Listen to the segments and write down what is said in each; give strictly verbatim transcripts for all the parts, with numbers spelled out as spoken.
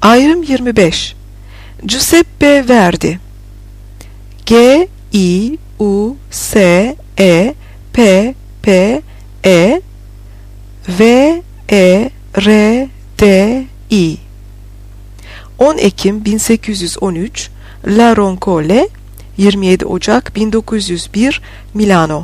Ayrım yirmi beş. Giuseppe Verdi. G I U S E P P E V E R D I. on Ekim bin sekiz yüz on üç, La Roncole, yirmi yedi Ocak bin dokuz yüz bir, Milano.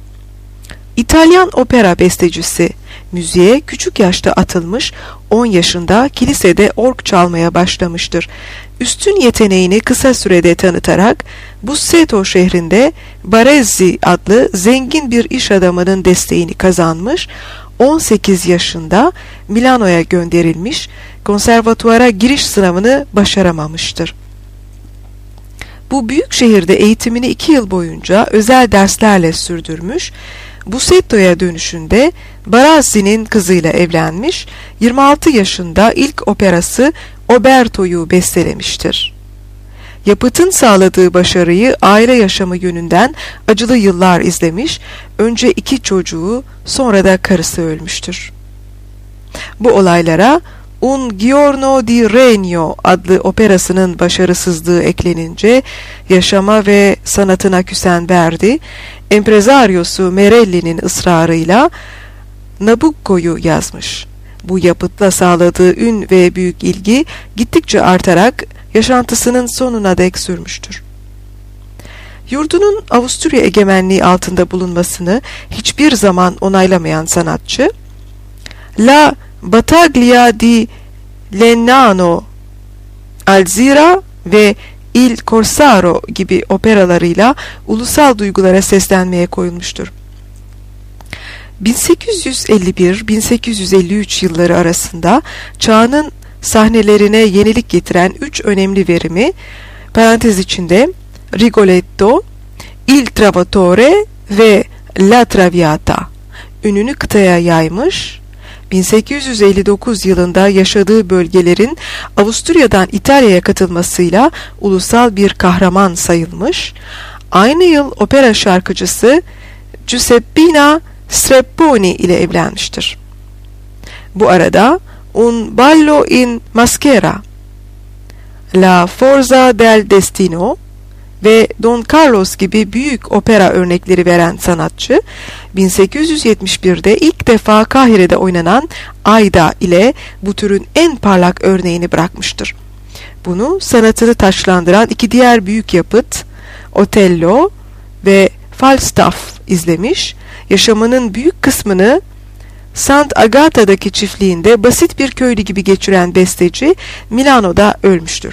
İtalyan opera bestecisi, müziğe küçük yaşta atılmış, on yaşında kilisede org çalmaya başlamıştır. Üstün yeteneğini kısa sürede tanıtarak Busseto şehrinde Barezzi adlı zengin bir iş adamının desteğini kazanmış, on sekiz yaşında Milano'ya gönderilmiş, konservatuvara giriş sınavını başaramamıştır. Bu büyük şehirde eğitimini iki yıl boyunca özel derslerle sürdürmüş, Bussetto'ya dönüşünde Barazzi'nin kızıyla evlenmiş, yirmi altı yaşında ilk operası Oberto'yu bestelemiştir. Yapıtın sağladığı başarıyı aile yaşamı yönünden acılı yıllar izlemiş, önce iki çocuğu sonra da karısı ölmüştür. Bu olaylara Un Giorno di Regno adlı operasının başarısızlığı eklenince yaşama ve sanatına küsen Verdi, emprezaryosu Merelli'nin ısrarıyla Nabucco'yu yazmış. Bu yapıtla sağladığı ün ve büyük ilgi gittikçe artarak yaşantısının sonuna dek sürmüştür. Yurdunun Avusturya egemenliği altında bulunmasını hiçbir zaman onaylamayan sanatçı, La Battaglia di Legnano, Alzira ve Il Corsaro gibi operalarıyla ulusal duygulara seslenmeye koyulmuştur. bin sekiz yüz elli bir - bin sekiz yüz elli üç yılları arasında çağının sahnelerine yenilik getiren üç önemli verimi, parantez içinde Rigoletto, Il Trovatore ve La Traviata, ününü kıtaya yaymış, bin sekiz yüz elli dokuz yılında yaşadığı bölgelerin Avusturya'dan İtalya'ya katılmasıyla ulusal bir kahraman sayılmış, aynı yıl opera şarkıcısı Giuseppina Strepponi ile evlenmiştir. Bu arada Un ballo in maschera, La Forza del Destino ve Don Carlos gibi büyük opera örnekleri veren sanatçı, bin sekiz yüz yetmiş bir'de ilk defa Kahire'de oynanan Aida ile bu türün en parlak örneğini bırakmıştır. Bunu sanatını taçlandıran iki diğer büyük yapıt, Otello ve Falstaff izlemiş, yaşamının büyük kısmını Sant Agata'daki çiftliğinde basit bir köylü gibi geçiren besteci Milano'da ölmüştür.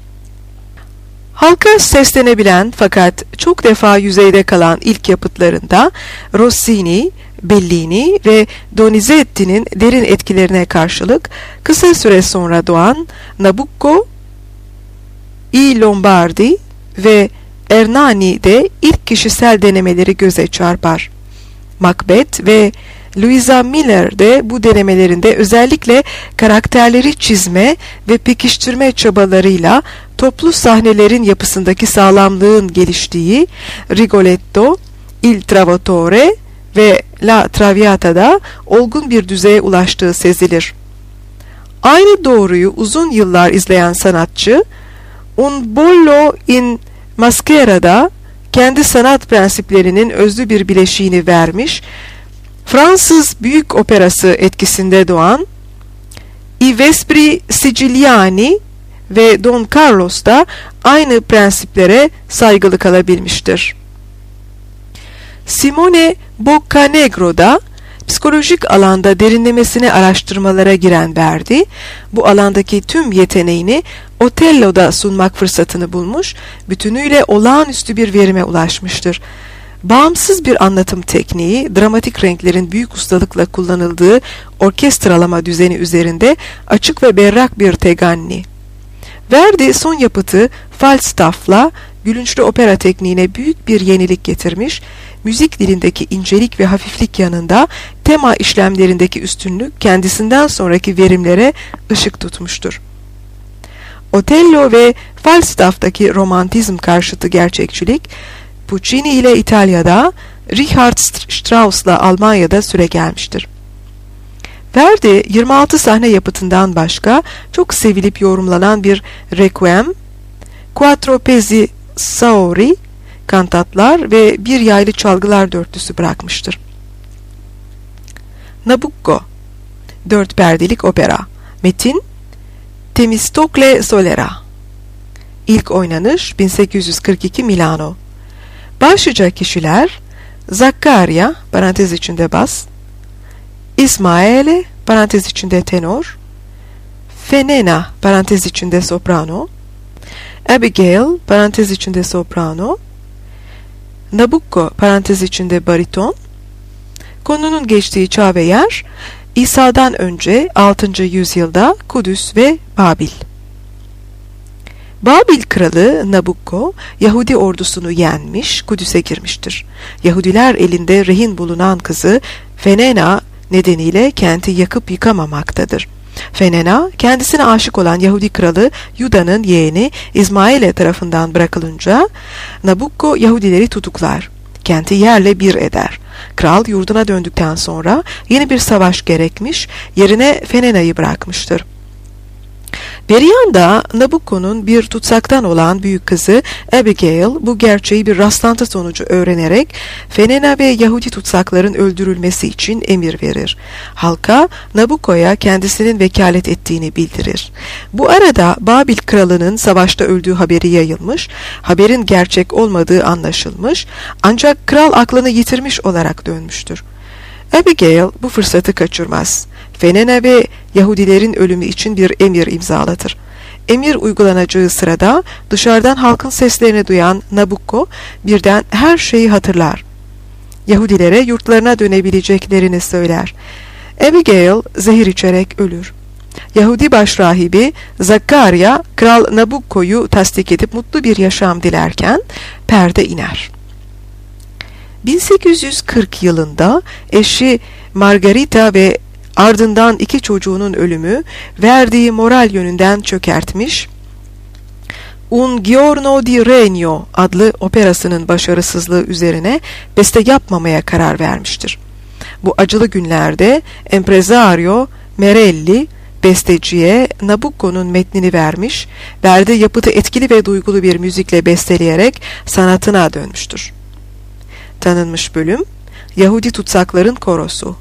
Halka seslenebilen fakat çok defa yüzeyde kalan ilk yapıtlarında Rossini, Bellini ve Donizetti'nin derin etkilerine karşılık kısa süre sonra doğan Nabucco, I Lombardi ve Ernani'de ilk kişisel denemeleri göze çarpar. Macbeth ve Louisa Miller de bu denemelerinde özellikle karakterleri çizme ve pekiştirme çabalarıyla toplu sahnelerin yapısındaki sağlamlığın geliştiği Rigoletto, Il Trovatore ve La Traviata'da olgun bir düzeye ulaştığı sezilir. Aynı doğruyu uzun yıllar izleyen sanatçı, Un ballo in maschera'da kendi sanat prensiplerinin özlü bir bileşiğini vermiş, Fransız büyük operası etkisinde doğan I Vespri Siciliani ve Don Carlos da aynı prensiplere saygılı kalabilmiştir. Simone Boccanegro'da psikolojik alanda derinlemesine araştırmalara giren Verdi, bu alandaki tüm yeteneğini Otello'da sunmak fırsatını bulmuş, bütünüyle olağanüstü bir verime ulaşmıştır. Bağımsız bir anlatım tekniği, dramatik renklerin büyük ustalıkla kullanıldığı orkestralama düzeni üzerinde açık ve berrak bir teganni. Verdi son yapıtı Falstaff'la gülünçlü opera tekniğine büyük bir yenilik getirmiş, müzik dilindeki incelik ve hafiflik yanında tema işlemlerindeki üstünlük kendisinden sonraki verimlere ışık tutmuştur. Otello ve Falstaff'taki romantizm karşıtı gerçekçilik, Puccini ile İtalya'da, Richard Strauss'la Almanya'da süregelmiştir. Verdi yirmi altı sahne yapıtından başka çok sevilip yorumlanan bir Requiem, Quattro pezzi saori, kantatlar ve bir yaylı çalgılar dörtlüsü bırakmıştır. Nabucco, dört perdelik opera. Metin, Temistokle Solera. İlk oynanış bin sekiz yüz kırk iki Milano. Başlıca kişiler Zaccaria, parantez içinde bas, İsmaele, parantez içinde tenor, Fenena, parantez içinde soprano, Abigail, parantez içinde soprano, Nabucco, parantez içinde bariton. Konunun geçtiği çağ ve yer, İsa'dan önce altıncı yüzyılda Kudüs ve Babil. Babil kralı Nabucco, Yahudi ordusunu yenmiş, Kudüs'e girmiştir. Yahudiler elinde rehin bulunan kızı Fenena nedeniyle kenti yakıp yıkamamaktadır. Fenena, kendisine aşık olan Yahudi kralı Yuda'nın yeğeni İsmaile tarafından bırakılınca, Nabucco Yahudileri tutuklar, kenti yerle bir eder. Kral yurduna döndükten sonra yeni bir savaş gerekmiş, yerine Fenena'yı bırakmıştır. Bir yanda Nabucco'nun bir tutsaktan olan büyük kızı Abigail bu gerçeği bir rastlantı sonucu öğrenerek Fenena ve Yahudi tutsakların öldürülmesi için emir verir. Halka Nabucco'ya kendisinin vekalet ettiğini bildirir. Bu arada Babil kralının savaşta öldüğü haberi yayılmış, haberin gerçek olmadığı anlaşılmış, ancak kral aklını yitirmiş olarak dönmüştür. Abigail bu fırsatı kaçırmaz. Fenena ve Yahudilerin ölümü için bir emir imzalatır. Emir uygulanacağı sırada dışarıdan halkın seslerini duyan Nabucco birden her şeyi hatırlar. Yahudilere yurtlarına dönebileceklerini söyler. Abigail zehir içerek ölür. Yahudi başrahibi Zaccaria, Kral Nabucco'yu tasdik edip mutlu bir yaşam dilerken perde iner. bin sekiz yüz kırk yılında eşi Margarita ve ardından iki çocuğunun ölümü verdiği moral yönünden çökertmiş, Un Giorno di Regno adlı operasının başarısızlığı üzerine beste yapmamaya karar vermiştir. Bu acılı günlerde Impresario Merelli besteciye Nabucco'nun metnini vermiş, Verdi yapıtı etkili ve duygulu bir müzikle besteleyerek sanatına dönmüştür. Tanınmış bölüm, Yahudi tutsakların korosu.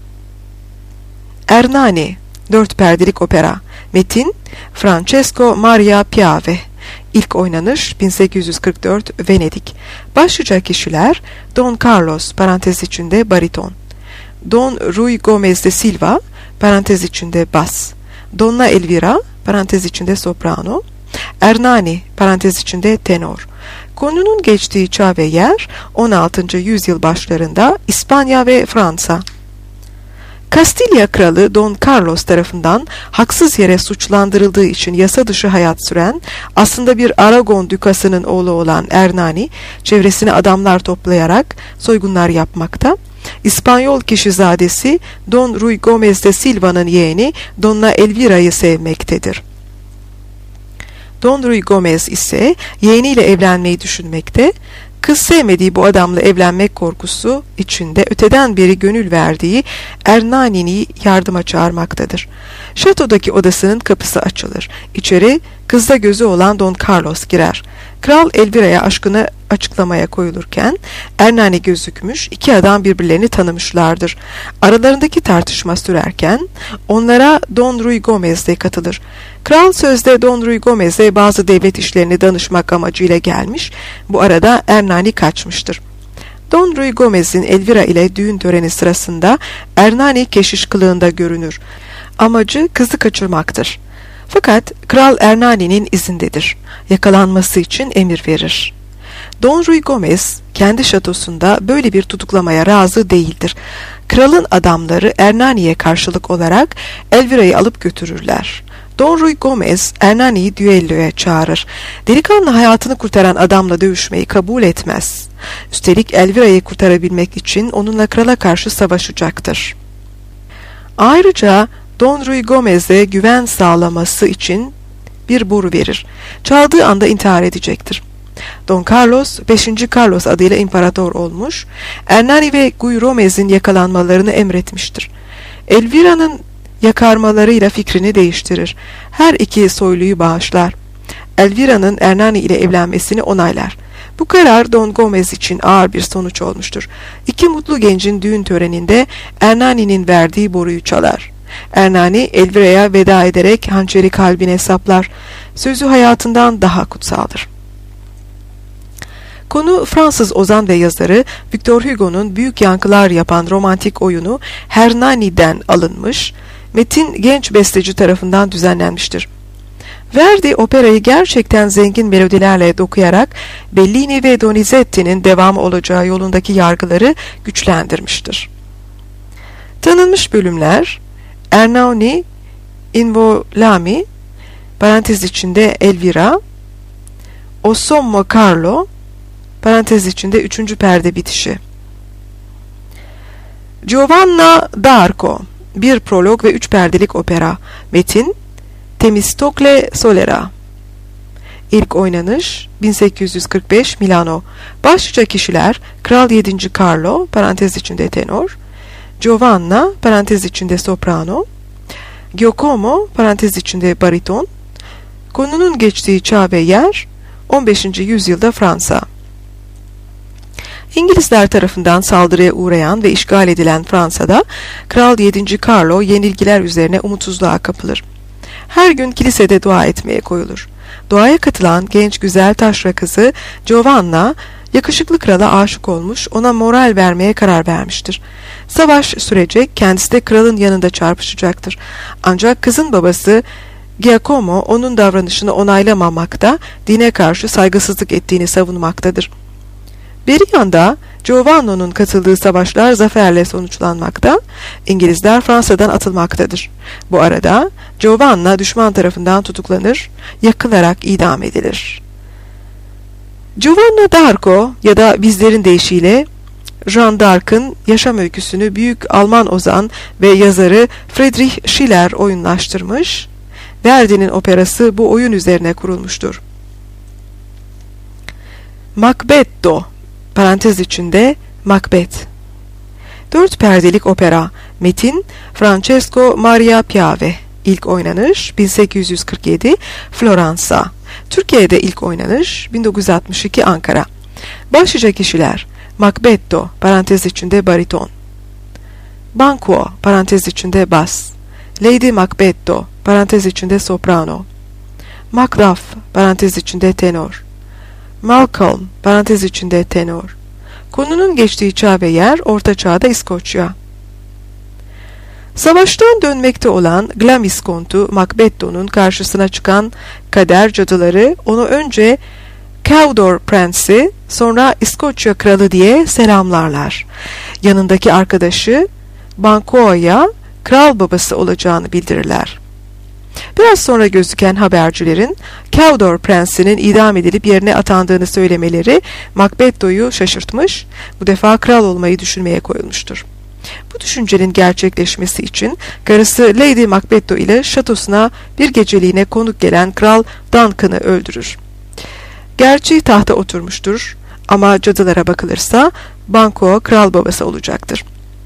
Ernani, dört perdelik opera. Metin, Francesco Maria Piave. İlk oynanış bin sekiz yüz kırk dört Venedik. Başlıca kişiler Don Carlos, parantez içinde bariton, Don Rui Gomez de Silva, parantez içinde bas, Donna Elvira, parantez içinde soprano, Ernani, parantez içinde tenor. Konunun geçtiği çağ ve yer on altıncı yüzyıl başlarında İspanya ve Fransa. Kastilya kralı Don Carlos tarafından haksız yere suçlandırıldığı için yasa dışı hayat süren, aslında bir Aragon dükasının oğlu olan Ernani, çevresine adamlar toplayarak soygunlar yapmakta. İspanyol kişizadesi Don Rui Gomez de Silva'nın yeğeni Donna Elvira'yı sevmektedir. Don Rui Gomez ise yeğeniyle evlenmeyi düşünmekte. Kız sevmediği bu adamla evlenmek korkusu içinde öteden beri gönül verdiği Ernani'yi yardıma çağırmaktadır. Şatodaki odasının kapısı açılır. İçeri kızda gözü olan Don Carlos girer. Kral Elvira'ya aşkını açıklamaya koyulurken Ernani gözükmüş, iki adam birbirlerini tanımışlardır. Aralarındaki tartışma sürerken onlara Don Rui Gomez de katılır. Kral sözde Don Rui Gomez'e bazı devlet işlerini danışmak amacıyla gelmiş, bu arada Ernani kaçmıştır. Don Rui Gomez'in Elvira ile düğün töreni sırasında Ernani keşiş kılığında görünür. Amacı kızı kaçırmaktır. Fakat Kral Ernani'nin izindedir. Yakalanması için emir verir. Don Rui Gomez kendi şatosunda böyle bir tutuklamaya razı değildir. Kralın adamları Ernani'ye karşılık olarak Elvira'yı alıp götürürler. Don Rui Gomez Ernani'yi düelloya çağırır. Delikanlı hayatını kurtaran adamla dövüşmeyi kabul etmez. Üstelik Elvira'yı kurtarabilmek için onunla krala karşı savaşacaktır. Ayrıca Don Rui Gomez'e güven sağlaması için bir boru verir. Çaldığı anda intihar edecektir. Don Carlos, beşinci Carlos adıyla imparator olmuş, Ernani ve Guy Romez'in yakalanmalarını emretmiştir. Elvira'nın yakarmalarıyla fikrini değiştirir. Her iki soyluyu bağışlar. Elvira'nın Ernani ile evlenmesini onaylar. Bu karar Don Gomez için ağır bir sonuç olmuştur. İki mutlu gencin düğün töreninde Ernani'nin verdiği boruyu çalar. Ernani Elvira'ya veda ederek hançeri kalbine saplar. Sözü hayatından daha kutsaldır. Konu Fransız ozan ve yazarı Victor Hugo'nun büyük yankılar yapan romantik oyunu Hernani'den alınmış, metin genç besteci tarafından düzenlenmiştir. Verdi operayı gerçekten zengin melodilerle dokuyarak Bellini ve Donizetti'nin devamı olacağı yolundaki yargıları güçlendirmiştir. Tanınmış bölümler Ernani Involami parantez içinde Elvira, O Sommo Carlo parantez içinde üçüncü perde bitişi. Giovanna d'Arco bir prolog ve üç perdelik opera. Metin Temistokle Solera. İlk oynanış bin sekiz yüz kırk beş Milano. Başlıca kişiler Kral yedinci Carlo parantez içinde tenor, Giovanna parantez içinde soprano, Giacomo parantez içinde bariton. Konunun geçtiği çağ ve yer on beşinci yüzyılda Fransa. İngilizler tarafından saldırıya uğrayan ve işgal edilen Fransa'da Kral yedinci Carlo yenilgiler üzerine umutsuzluğa kapılır. Her gün kilisede dua etmeye koyulur. Duaya katılan genç güzel taşra kızı Giovanna, yakışıklı krala aşık olmuş, ona moral vermeye karar vermiştir. Savaş sürecek, kendisi de kralın yanında çarpışacaktır. Ancak kızın babası Giacomo onun davranışını onaylamamakta, dine karşı saygısızlık ettiğini savunmaktadır. Bir yanda Giovanno'nun katıldığı savaşlar zaferle sonuçlanmakta, İngilizler Fransa'dan atılmaktadır. Bu arada Giovanna düşman tarafından tutuklanır, yakılarak idam edilir. Giovanna d'Arco ya da bizlerin deyişiyle Jeanne d'Arc'ın yaşam öyküsünü büyük Alman ozan ve yazarı Friedrich Schiller oyunlaştırmış, Verdi'nin operası bu oyun üzerine kurulmuştur. Macbetto parantez içinde Macbeth. Dört perdelik opera. Metin Francesco Maria Piave. İlk oynanış bin sekiz yüz kırk yedi Floransa. Türkiye'de ilk oynanış bin dokuz yüz altmış iki Ankara. Başlıca kişiler Macbetto parantez içinde bariton, Banquo parantez içinde bas, Lady Macbetto parantez içinde soprano, Macduff parantez içinde tenor, Malcolm parantez içinde tenor. Konunun geçtiği çağ ve yer Orta Çağ'da İskoçya. Savaştan dönmekte olan Glamis kontu Macbetto'nun karşısına çıkan kader cadıları onu önce Cawdor Prensi, sonra İskoçya Kralı diye selamlarlar. Yanındaki arkadaşı Banquo'ya kral babası olacağını bildirirler. Biraz sonra gözüken habercilerin Cawdor Prensi'nin idam edilip yerine atandığını söylemeleri Macbetto'yu şaşırtmış, bu defa kral olmayı düşünmeye koyulmuştur. Bu düşüncenin gerçekleşmesi için karısı Lady Macbetto ile şatosuna bir geceliğine konuk gelen Kral Duncan'ı öldürür. Gerçi tahta oturmuştur ama cadılara bakılırsa Banquo kral babası olacaktır.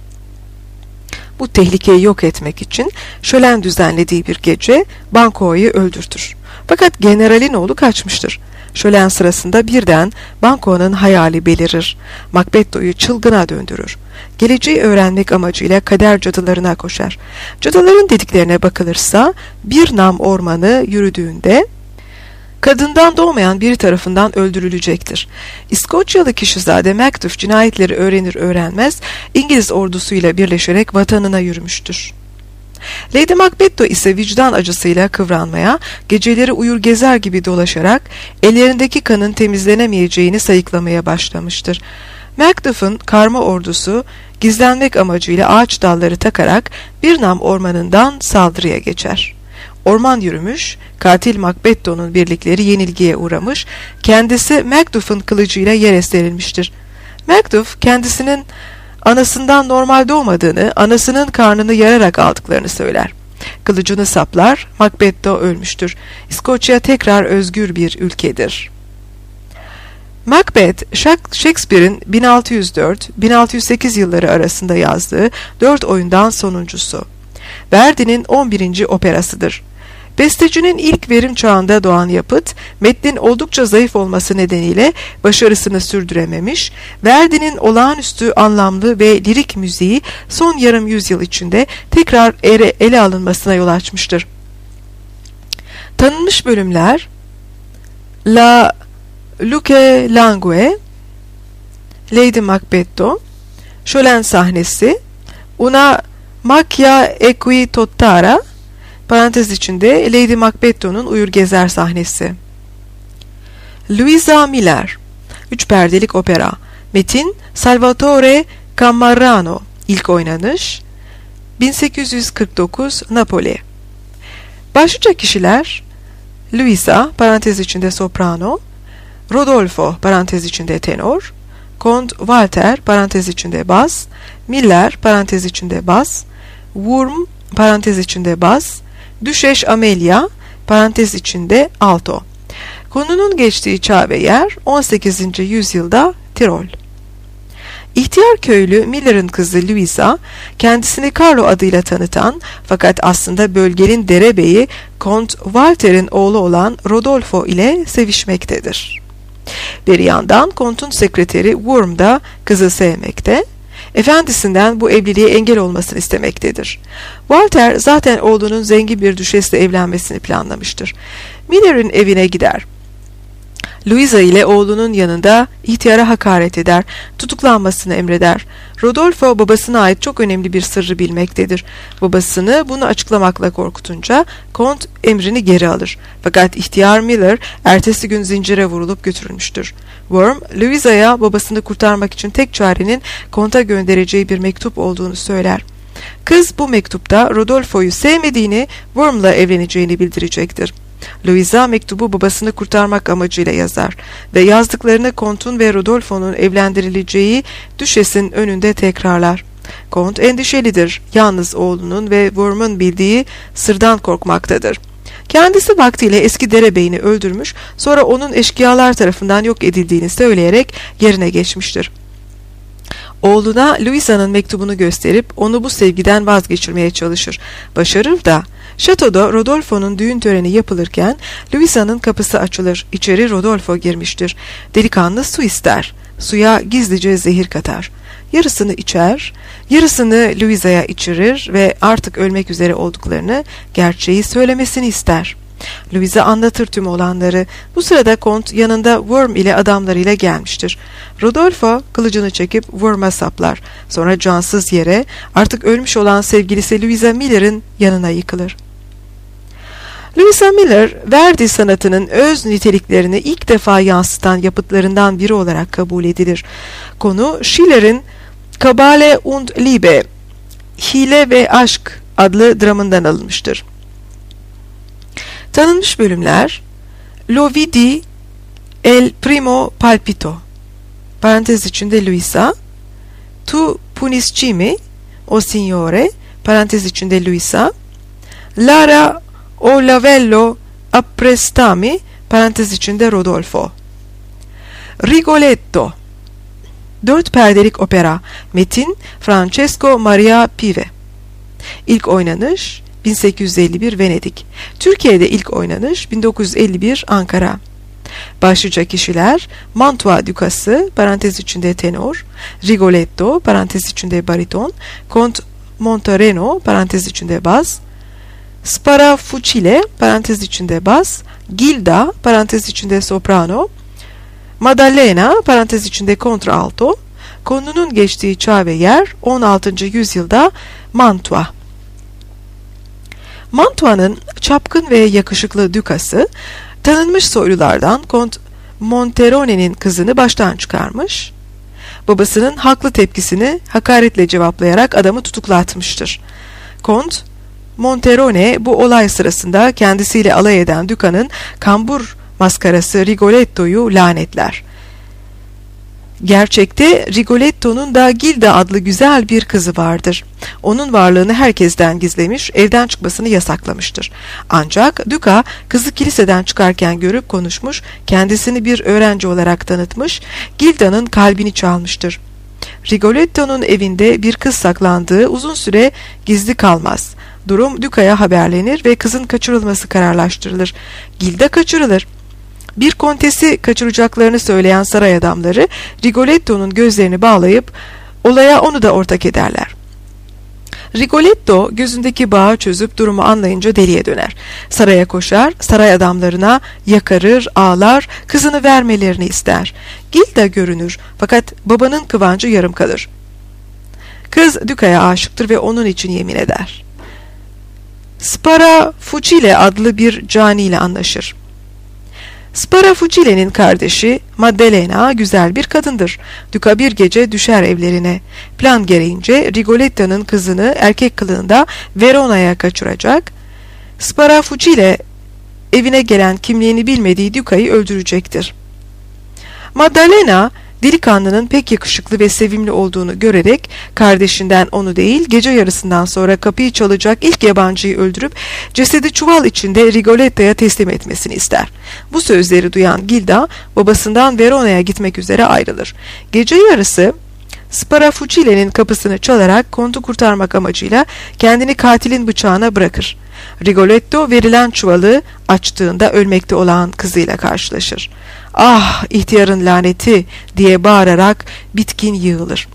Bu tehlikeyi yok etmek için şölen düzenlediği bir gece Banquo'yu öldürtür. Fakat generalin oğlu kaçmıştır. Şölen sırasında birden Banquo'nun hayali belirir. Macbetto'yu çılgına döndürür. Geleceği öğrenmek amacıyla kader cadılarına koşar. Cadıların dediklerine bakılırsa bir nam ormanı yürüdüğünde kadından doğmayan biri tarafından öldürülecektir. İskoçyalı kişizade Macduff cinayetleri öğrenir öğrenmez İngiliz ordusuyla birleşerek vatanına yürümüştür. Lady Macbetto ise vicdan acısıyla kıvranmaya, geceleri uyur gezer gibi dolaşarak ellerindeki kanın temizlenemeyeceğini sayıklamaya başlamıştır. Macduff'un karma ordusu gizlenmek amacıyla ağaç dalları takarak bir nam ormanından saldırıya geçer. Orman yürümüş, katil Macbetto'nun birlikleri yenilgiye uğramış, kendisi Macduff'un kılıcıyla yere serilmiştir. Macduff kendisinin anasından normal doğmadığını, anasının karnını yararak aldıklarını söyler. Kılıcını saplar, Macbetto ölmüştür. İskoçya tekrar özgür bir ülkedir. Macbeth, Shakespeare'in bin altı yüz dört bin altı yüz sekiz yılları arasında yazdığı dört oyundan sonuncusu. Verdi'nin on birinci operasıdır. Bestecinin ilk verim çağında doğan yapıt, metnin oldukça zayıf olması nedeniyle başarısını sürdürememiş, Verdi'nin olağanüstü anlamlı ve lirik müziği son yarım yüzyıl içinde tekrar ele, ele alınmasına yol açmıştır. Tanınmış bölümler La Luce Langue, Lady Macbetto, Şölen sahnesi, Una Macchia Equi Tottara, parantez içinde Lady Macbetto'nun uyur gezer sahnesi. Luisa Miller, üç perdelik opera, metin Salvatore Cammarano, ilk oynanış bin sekiz yüz kırk dokuz, Napoli. Başlıca kişiler Luisa, parantez içinde soprano, Rodolfo, parantez içinde tenor, Kont Walter, parantez içinde bas, Miller, parantez içinde bas, Wurm, parantez içinde bas, Düşeş Amelia, parantez içinde alto. Konunun geçtiği çağ ve yer on sekizinci yüzyılda Tirol. İhtiyar köylü Miller'ın kızı Luisa, kendisini Carlo adıyla tanıtan fakat aslında bölgenin derebeyi Kont Walter'in oğlu olan Rodolfo ile sevişmektedir. Bir yandan Kont'un sekreteri Wurm da kızı sevmekte, efendisinden bu evliliğe engel olmasını istemektedir. Walter zaten oğlunun zengin bir düşesle evlenmesini planlamıştır. Miller'in evine gider. Luisa ile oğlunun yanında ihtiyara hakaret eder, tutuklanmasını emreder. Rodolfo babasına ait çok önemli bir sırrı bilmektedir. Babasını bunu açıklamakla korkutunca Kont emrini geri alır. Fakat ihtiyar Miller ertesi gün zincire vurulup götürülmüştür. Worm, Luisa'ya babasını kurtarmak için tek çarenin Kont'a göndereceği bir mektup olduğunu söyler. Kız bu mektupta Rodolfo'yu sevmediğini, Worm'la evleneceğini bildirecektir. Luisa mektubu babasını kurtarmak amacıyla yazar ve yazdıklarını Kont'un ve Rodolfo'nun evlendirileceği düşesin önünde tekrarlar. Kont endişelidir, yalnız oğlunun ve Worm'un bildiği sırdan korkmaktadır. Kendisi vaktiyle eski derebeyini öldürmüş, sonra onun eşkıyalar tarafından yok edildiğini söyleyerek yerine geçmiştir. Oğluna Luisa'nın mektubunu gösterip onu bu sevgiden vazgeçirmeye çalışır. Başarır da, şatoda Rodolfo'nun düğün töreni yapılırken Luisa'nın kapısı açılır. İçeri Rodolfo girmiştir. Delikanlı su ister. Suya gizlice zehir katar. Yarısını içer, yarısını Luisa'ya içirir ve artık ölmek üzere olduklarını, gerçeği söylemesini ister. Luisa anlatır tüm olanları. Bu sırada Kont yanında Worm ile adamlarıyla gelmiştir. Rodolfo kılıcını çekip Worm'a saplar. Sonra cansız yere artık ölmüş olan sevgilisi Luisa Miller'ın yanına yıkılır. Luisa Miller, Verdi sanatının öz niteliklerini ilk defa yansıtan yapıtlarından biri olarak kabul edilir. Konu Schiller'in Kabale und Liebe, Hile ve Aşk adlı dramından alınmıştır. Tanınmış bölümler Lo vidi el primo palpito, parantez içinde Luisa, Tu puniscimi, o signore, parantez içinde Luisa, Lara o lavello apprestami, parantez içinde Rodolfo. Rigoletto, dört perdelik opera, metin Francesco Maria Pive. İlk oynanış bin sekiz yüz elli bir Venedik. Türkiye'de ilk oynanış bin dokuz yüz elli bir Ankara. Başlıca kişiler Mantua Dükası, parantez içinde tenor, Rigoletto, parantez içinde bariton, Kont Montereno, parantez içinde bas, Sparafucile, parantez içinde bas, Gilda, parantez içinde soprano, Maddalena, parantez içinde kontralto. Konunun geçtiği çağ ve yer on altıncı yüzyılda Mantua. Mantua'nın çapkın ve yakışıklı dükası, tanınmış soylulardan Kont Monterone'nin kızını baştan çıkarmış, babasının haklı tepkisini hakaretle cevaplayarak adamı tutuklatmıştır. Kont Monterone bu olay sırasında kendisiyle alay eden Düka'nın kambur maskarası Rigoletto'yu lanetler. Gerçekte Rigoletto'nun da Gilda adlı güzel bir kızı vardır. Onun varlığını herkesten gizlemiş, evden çıkmasını yasaklamıştır. Ancak Duca kızı kiliseden çıkarken görüp konuşmuş, kendisini bir öğrenci olarak tanıtmış, Gilda'nın kalbini çalmıştır. Rigoletto'nun evinde bir kız saklandığı uzun süre gizli kalmaz. Durum Duka'ya haberlenir ve kızın kaçırılması kararlaştırılır. Gilda kaçırılır. Bir kontesi kaçıracaklarını söyleyen saray adamları Rigoletto'nun gözlerini bağlayıp olaya onu da ortak ederler. Rigoletto gözündeki bağı çözüp durumu anlayınca deliye döner. Saraya koşar, saray adamlarına yakarır, ağlar, kızını vermelerini ister. Gilda görünür fakat babanın kıvancı yarım kalır. Kız Duka'ya aşıktır ve onun için yemin eder. Sparafucile adlı bir cani ile anlaşır. Sparafucile'nin kardeşi Maddalena güzel bir kadındır. Duca bir gece düşer evlerine. Plan gereğince Rigoletto'nun kızını erkek kılığında Verona'ya kaçıracak. Sparafucile evine gelen kimliğini bilmediği Duca'yı öldürecektir. Maddalena delikanlının pek yakışıklı ve sevimli olduğunu görerek kardeşinden onu değil gece yarısından sonra kapıyı çalacak ilk yabancıyı öldürüp cesedi çuval içinde Rigoletto'ya teslim etmesini ister. Bu sözleri duyan Gilda babasından Verona'ya gitmek üzere ayrılır. Gece yarısı Sparafucile'nin kapısını çalarak kontu kurtarmak amacıyla kendini katilin bıçağına bırakır. Rigoletto verilen çuvalı açtığında ölmekte olan kızıyla karşılaşır. "Ah, ihtiyarın laneti!" diye bağırarak bitkin yığılır.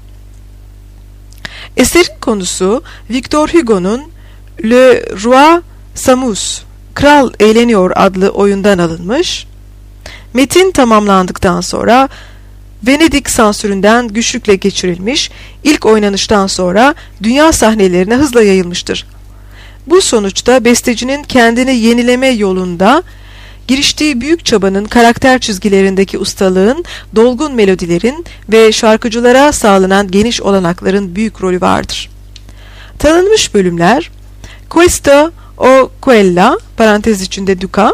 Eserin konusu Victor Hugo'nun Le Roi s'amuse, Kral Eğleniyor adlı oyundan alınmış. Metin tamamlandıktan sonra Venedik sansüründen güçlükle geçirilmiş, ilk oynanıştan sonra dünya sahnelerine hızla yayılmıştır. Bu sonuçta bestecinin kendini yenileme yolunda giriştiği büyük çabanın karakter çizgilerindeki ustalığın, dolgun melodilerin ve şarkıcılara sağlanan geniş olanakların büyük rolü vardır. Tanınmış bölümler Questo o quella parantez içinde Duca,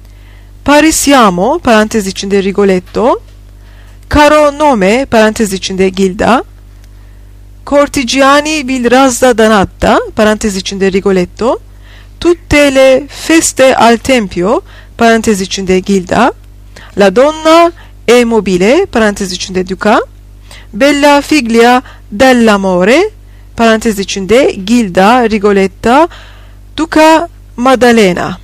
Parisiamo parantez içinde Rigoletto, Caro nome parantez içinde Gilda, Cortigiani bil razza danatta parantez içinde Rigoletto, Tutte le feste al tempio parantez içinde Gilda, La donna e mobile parantez içinde Duca, Bella figlia dell'amore parantez içinde Gilda, Rigoletta, Duca, Maddalena.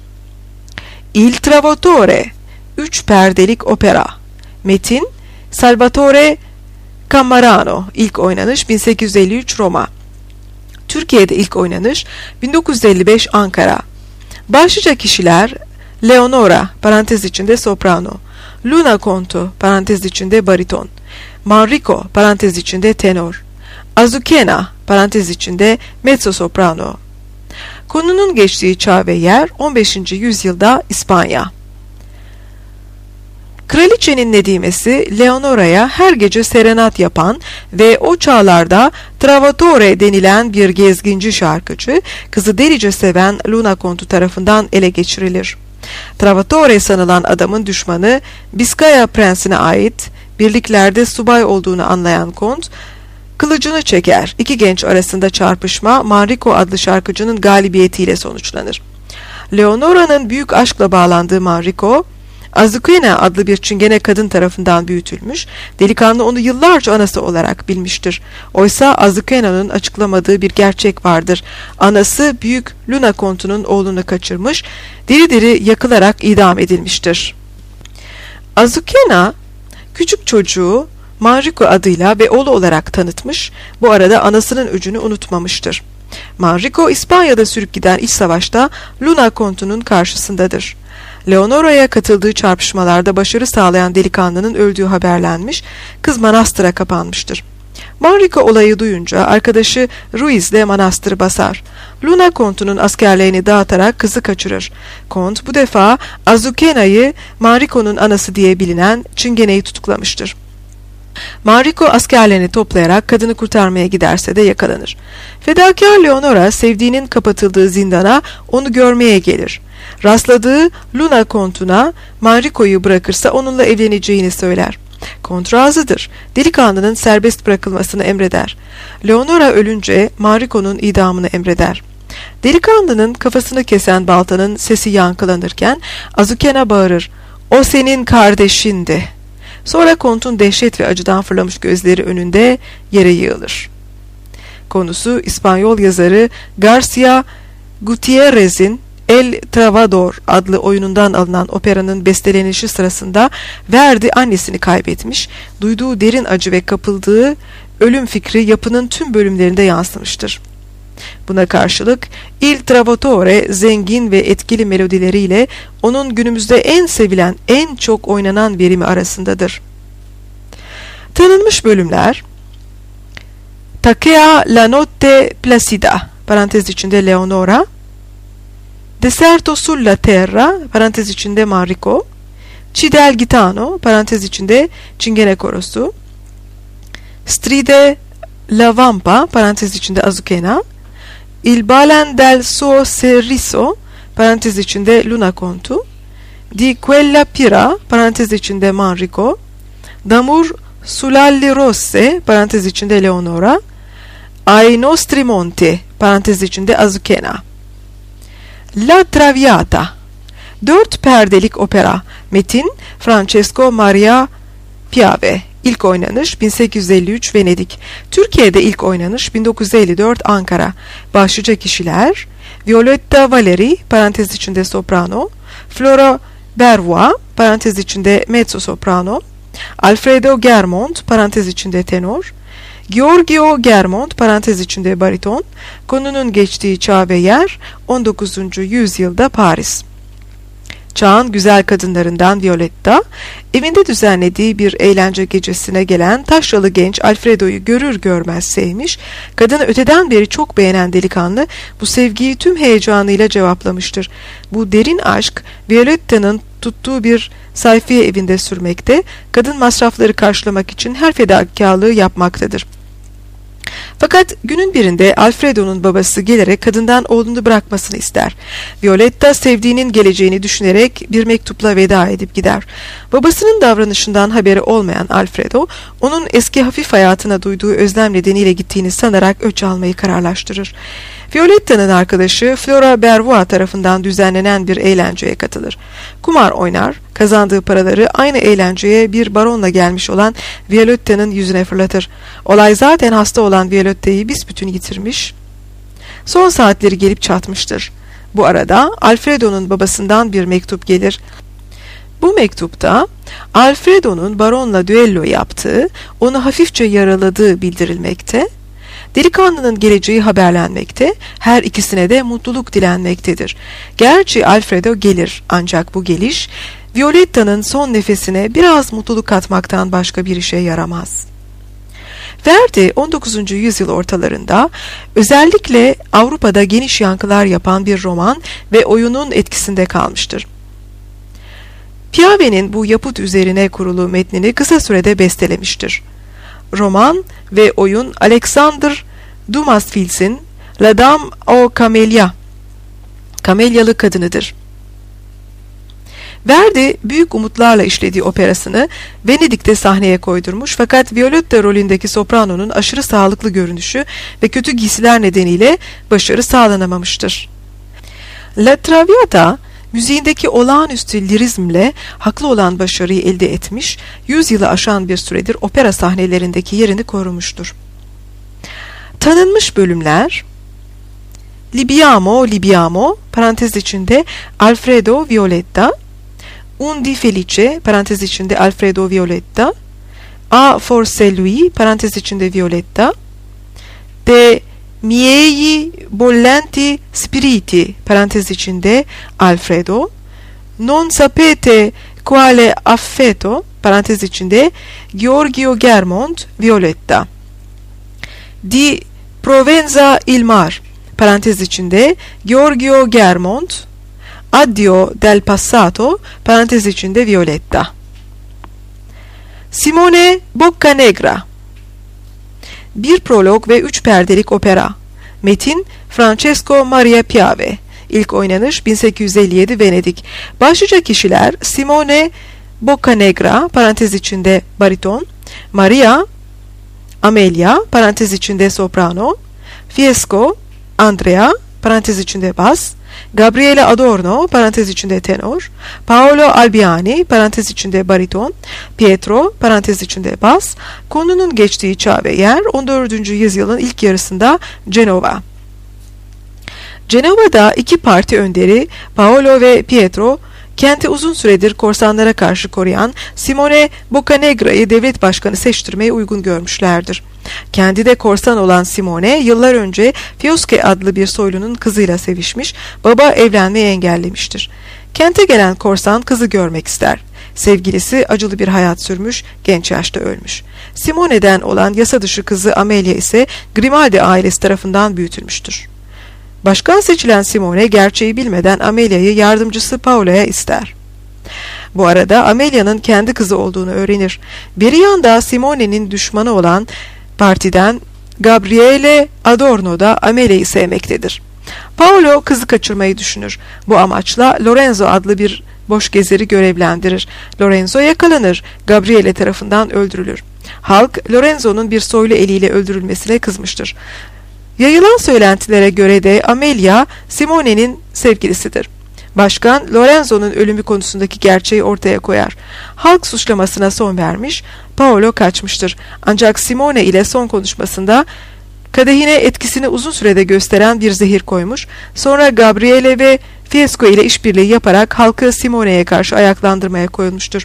Il Trovatore üç perdelik opera. Metin Salvatore Cammarano. İlk oynanış bin sekiz yüz elli üç Roma. Türkiye'de ilk oynanış bin dokuz yüz elli beş Ankara. Başlıca kişiler Leonora parantez içinde soprano, Luna Conto parantez içinde bariton, Manrico parantez içinde tenor, Azucena parantez içinde mezzo soprano. Konunun geçtiği çağ ve yer on beşinci yüzyılda İspanya. Kraliçenin nedimesi Leonora'ya her gece serenat yapan ve o çağlarda Trovatore denilen bir gezginci şarkıcı, kızı delice seven Luna Conto tarafından ele geçirilir. Trovatore sanılan adamın düşmanı Biskaya prensine ait birliklerde subay olduğunu anlayan kont, kılıcını çeker. İki genç arasında çarpışma Manrico adlı şarkıcının galibiyetiyle sonuçlanır. Leonora'nın büyük aşkla bağlandığı Manrico, Azucena adlı bir çingene kadın tarafından büyütülmüş, delikanlı onu yıllarca anası olarak bilmiştir. Oysa Azucena'nın açıklamadığı bir gerçek vardır. Anası büyük Luna Conto'nun oğlunu kaçırmış, diri diri yakılarak idam edilmiştir. Azucena, küçük çocuğu Manrico adıyla ve oğlu olarak tanıtmış, bu arada anasının öcünü unutmamıştır. Manrico, İspanya'da sürüp giden iç savaşta Luna Conto'nun karşısındadır. Leonora'ya katıldığı çarpışmalarda başarı sağlayan delikanlının öldüğü haberlenmiş, kız manastıra kapanmıştır. Manrico olayı duyunca arkadaşı Ruiz'le manastırı basar. Luna Conto'nun askerlerini dağıtarak kızı kaçırır. Kont bu defa Azucena'yı Manrico'nun anası diye bilinen çingeneyi tutuklamıştır. Manrico askerlerini toplayarak kadını kurtarmaya giderse de yakalanır. Fedakar Leonora sevdiğinin kapatıldığı zindana onu görmeye gelir. Rastladığı Luna Conto'na Manrico'yu bırakırsa onunla evleneceğini söyler. Kont razıdır. Delikanlının serbest bırakılmasını emreder. Leonora ölünce Manrico'nun idamını emreder. Delikanlının kafasını kesen baltanın sesi yankılanırken Azucena bağırır. "O senin kardeşindi." Sonra Kont'un dehşet ve acıdan fırlamış gözleri önünde yere yığılır. Konusu İspanyol yazarı Garcia Gutierrez'in El Trovador adlı oyunundan alınan operanın bestelenişi sırasında Verdi annesini kaybetmiş, duyduğu derin acı ve kapıldığı ölüm fikri yapının tüm bölümlerinde yansımıştır. Buna karşılık Il Trovatore zengin ve etkili melodileriyle onun günümüzde en sevilen, en çok oynanan verimi arasındadır. Tanınmış bölümler: Takea la notte placida parantez içinde Leonora, Deserto sulla terra parantez içinde Manrico, Ci del Gitano parantez içinde Çingene korosu, Stride la Vampa parantez içinde Azucena, Il Balen del suo Sorriso parantez içinde Luna Contu, Di quella Pira parantez içinde Manrico, D'amor sulle rosse parantez içinde Leonora, Ai nostri monti parantez içinde Azucena. La Traviata, dört perdelik opera. Metin Francesco Maria Piave. İlk oynanış bin sekiz yüz elli üç Venedik. Türkiye'de ilk oynanış bin dokuz yüz elli dört Ankara. Başlıca kişiler: Violetta Valeri parantez içinde soprano, Flora Bervois parantez içinde mezzo soprano, Alfredo Germont parantez içinde tenor, Giorgio Germont parantez içinde bariton. Konunun geçtiği çağ ve yer on dokuzuncu yüzyılda Paris. Çağın güzel kadınlarından Violetta, evinde düzenlediği bir eğlence gecesine gelen taşralı genç Alfredo'yu görür görmez sevmiş, kadını öteden beri çok beğenen delikanlı bu sevgiyi tüm heyecanıyla cevaplamıştır. Bu derin aşk, Violetta'nın tuttuğu bir sayfiye evinde sürmekte, kadın masrafları karşılamak için her fedakarlığı yapmaktadır. Fakat günün birinde Alfredo'nun babası gelerek kadından oğlunu bırakmasını ister. Violetta sevdiğinin geleceğini düşünerek bir mektupla veda edip gider. Babasının davranışından haberi olmayan Alfredo, onun eski hafif hayatına duyduğu özlem nedeniyle gittiğini sanarak öç almayı kararlaştırır. Violetta'nın arkadaşı Flora Bervois tarafından düzenlenen bir eğlenceye katılır. Kumar oynar, kazandığı paraları aynı eğlenceye bir baronla gelmiş olan Violetta'nın yüzüne fırlatır. Olay zaten hasta olan Violetta'yı büsbütün yitirmiş, son saatleri gelip çatmıştır. Bu arada Alfredo'nun babasından bir mektup gelir. Bu mektupta Alfredo'nun baronla düello yaptığı, onu hafifçe yaraladığı bildirilmekte, delikanlının geleceği haberlenmekte, her ikisine de mutluluk dilenmektedir. Gerçi Alfredo gelir, ancak bu geliş Violetta'nın son nefesine biraz mutluluk katmaktan başka bir işe yaramaz. Verdi on dokuzuncu yüzyıl ortalarında özellikle Avrupa'da geniş yankılar yapan bir roman ve oyunun etkisinde kalmıştır. Piave'nin bu yapıt üzerine kurulu metnini kısa sürede bestelemiştir. Roman ve oyun Alexander Dumas Fils'in La Dame aux Camélias, Kamelyalı Kadınıdır. Verdi büyük umutlarla işlediği operasını Venedik'te sahneye koydurmuş, fakat Violetta rolündeki sopranonun aşırı sağlıklı görünüşü ve kötü giysiler nedeniyle başarı sağlanamamıştır. La Traviata, müziğindeki olağanüstü lirizmle haklı olan başarıyı elde etmiş, yüz yılı aşan bir süredir opera sahnelerindeki yerini korumuştur. Tanınmış bölümler: Libiamo, Libiamo parantez içinde Alfredo Violetta, Un di Felice parantez içinde Alfredo Violetta, A Forse Lui parantez içinde Violetta, De Miei Bollenti Spiriti parantez içinde Alfredo, Non sapete quale affetto parantez içinde Giorgio Germont Violetta, Di Provenza il Mar parantez içinde Giorgio Germont, Addio del Passato parantez içinde Violetta. Simone Boccanegra, bir prolog ve üç perdelik opera. Metin Francesco Maria Piave. İlk oynanış bin sekiz yüz elli yedi Venedik. Başlıca kişiler: Simone Boccanegra parantez içinde bariton, Maria Amelia parantez içinde soprano, Fiesco Andrea parantez içinde bas, Gabriele Adorno parantez içinde tenor, Paolo Albiani parantez içinde bariton, Pietro parantez içinde bas. Konunun geçtiği çağ ve yer on dördüncü yüzyılın ilk yarısında Cenova. Cenova'da iki parti önderi Paolo ve Pietro, kenti uzun süredir korsanlara karşı koruyan Simone Boccanegra'yı devlet başkanı seçtirmeye uygun görmüşlerdir. Kendi de korsan olan Simone, yıllar önce Fiesco adlı bir soylunun kızıyla sevişmiş, baba evlenmeyi engellemiştir. Kente gelen korsan kızı görmek ister. Sevgilisi acılı bir hayat sürmüş, genç yaşta ölmüş. Simone'den olan yasa dışı kızı Amelia ise Grimaldi ailesi tarafından büyütülmüştür. Başkan seçilen Simone gerçeği bilmeden Amelia'yı yardımcısı Paolo'ya ister. Bu arada Amelia'nın kendi kızı olduğunu öğrenir. Bir yanda Simone'nin düşmanı olan partiden Gabriele Adorno da Amelia'yı sevmektedir. Paolo kızı kaçırmayı düşünür. Bu amaçla Lorenzo adlı bir boş gezeri görevlendirir. Lorenzo yakalanır. Gabriele tarafından öldürülür. Halk Lorenzo'nun bir soylu eliyle öldürülmesine kızmıştır. Yayılan söylentilere göre de Amelia Simone'nin sevgilisidir. Başkan Lorenzo'nun ölümü konusundaki gerçeği ortaya koyar. Halk suçlamasına son vermiş, Paolo kaçmıştır. Ancak Simone ile son konuşmasında kadehine etkisini uzun sürede gösteren bir zehir koymuş, sonra Gabriele ve Fiesco ile işbirliği yaparak halkı Simone'ye karşı ayaklandırmaya koyulmuştur.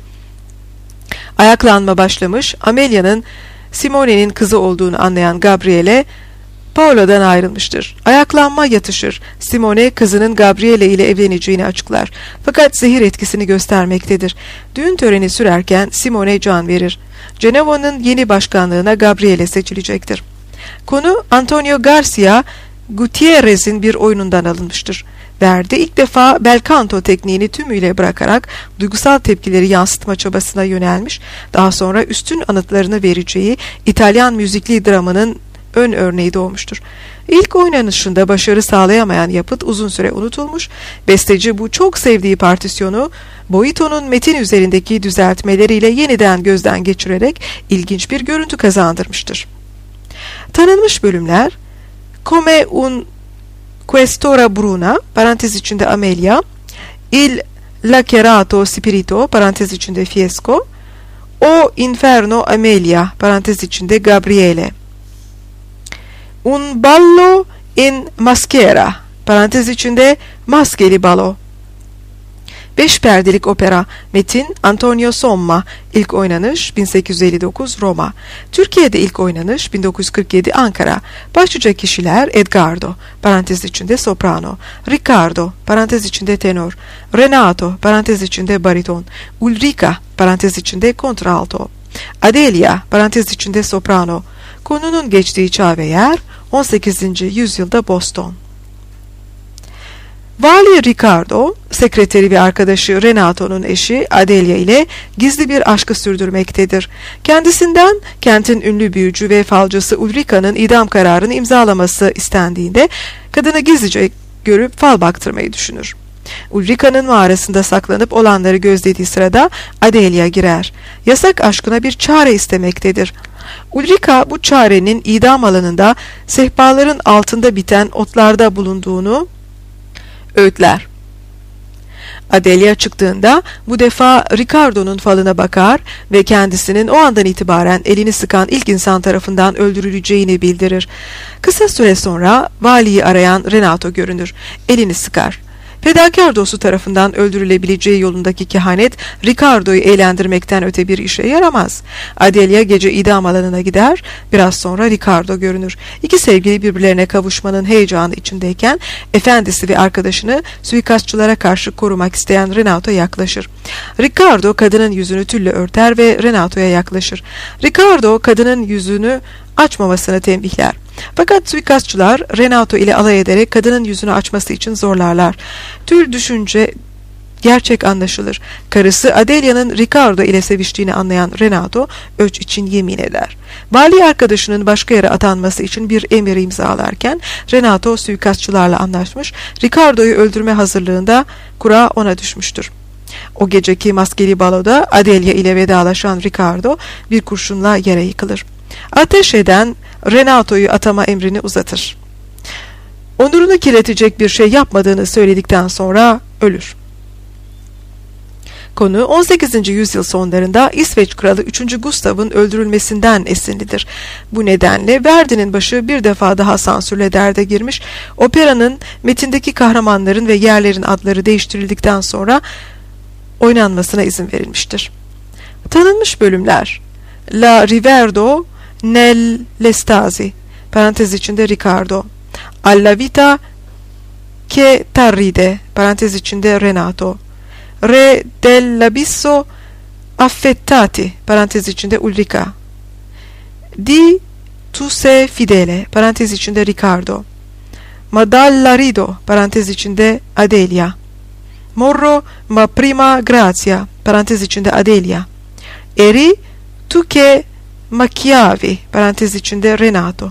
Ayaklanma başlamış, Amelia'nın Simone'nin kızı olduğunu anlayan Gabriele, Paolo'dan ayrılmıştır. Ayaklanma yatışır. Simone kızının Gabriele ile evleneceğini açıklar. Fakat zehir etkisini göstermektedir. Düğün töreni sürerken Simone can verir. Cenova'nın yeni başkanlığına Gabriele seçilecektir. Konu Antonio Garcia Gutierrez'in bir oyunundan alınmıştır. Verdi ilk defa bel canto tekniğini tümüyle bırakarak duygusal tepkileri yansıtma çabasına yönelmiş, daha sonra üstün anıtlarını vereceği İtalyan müzikli dramanın ön örneği doğmuştur. İlk oynanışında başarı sağlayamayan yapıt uzun süre unutulmuş, besteci bu çok sevdiği partisyonu Boito'nun metin üzerindeki düzeltmeleriyle yeniden gözden geçirerek ilginç bir görüntü kazandırmıştır. Tanınmış bölümler Come un Questora Bruna parantez içinde Amelia, Il Lacerato Spirito parantez içinde Fiesco, O Inferno Amelia parantez içinde Gabriele, Un ballo in maschera parantez içinde maskeli balo. Beş perdelik opera. Metin Antonio Somma. İlk oynanış bin sekiz yüz elli dokuz Roma. Türkiye'de ilk oynanış bin dokuz yüz kırk yedi Ankara. Başlıca kişiler Edgardo parantez içinde soprano, Riccardo parantez içinde tenor, Renato parantez içinde bariton, Ulrica parantez içinde kontralto, Adelia parantez içinde soprano. Konunun geçtiği çağ ve yer on sekizinci yüzyılda Boston. Vali Riccardo, sekreteri ve arkadaşı Renato'nun eşi Adelia ile gizli bir aşkı sürdürmektedir. Kendisinden kentin ünlü büyücü ve falcısı Ulrica'nın idam kararını imzalaması istendiğinde kadını gizlice görüp fal baktırmayı düşünür. Ulrica'nın mağarasında saklanıp olanları gözlediği sırada Adelia girer. Yasak aşkına bir çare istemektedir. Ulrica bu çarenin idam alanında sehpaların altında biten otlarda bulunduğunu öğütler. Adelia çıktığında bu defa Riccardo'nun falına bakar ve kendisinin o andan itibaren elini sıkan ilk insan tarafından öldürüleceğini bildirir. Kısa süre sonra valiyi arayan Renato görünür. Elini sıkar. Fedakar dostu tarafından öldürülebileceği yolundaki kehanet Riccardo'yu eğlendirmekten öte bir işe yaramaz. Adelia gece idam alanına gider, biraz sonra Riccardo görünür. İki sevgili birbirlerine kavuşmanın heyecanı içindeyken efendisi ve arkadaşını suikastçılara karşı korumak isteyen Renato yaklaşır. Riccardo kadının yüzünü tülle örter ve Renato'ya yaklaşır. Riccardo kadının yüzünü açmamasını tembihler. Fakat suikastçılar Renato ile alay ederek kadının yüzünü açması için zorlarlar. Tül düşünce gerçek anlaşılır. Karısı Adelia'nın Riccardo ile seviştiğini anlayan Renato ölç için yemin eder. Vali arkadaşının başka yere atanması için bir emir imzalarken Renato suikastçılarla anlaşmış, Riccardo'yu öldürme hazırlığında kura ona düşmüştür. O geceki maskeli baloda Adelia ile vedalaşan Riccardo bir kurşunla yere yıkılır. Ateş eden Renato'yu atama emrini uzatır. onurunu kirletecek bir şey yapmadığını söyledikten sonra ölür. Konu on sekizinci yüzyıl sonlarında İsveç Kralı üçüncü Gustav'ın öldürülmesinden esinlidir. Bu nedenle Verdi'nin başı bir defa daha sansürle derde girmiş, operanın metindeki kahramanların ve yerlerin adları değiştirildikten sonra oynanmasına izin verilmiştir. Tanınmış bölümler: La Riverdo nell'estasi parantez içinde Ricardo, Alla vita che tarride parantez içinde Renato, Re dell'abisso affettati parantez içinde Ulrica, Di tu sei fidele parantez içinde Ricardo, Madallarido parantez içinde Adelia, Morro ma prima grazia parantez içinde Adelia, Eri tu che macchiavi parantez içinde Renato,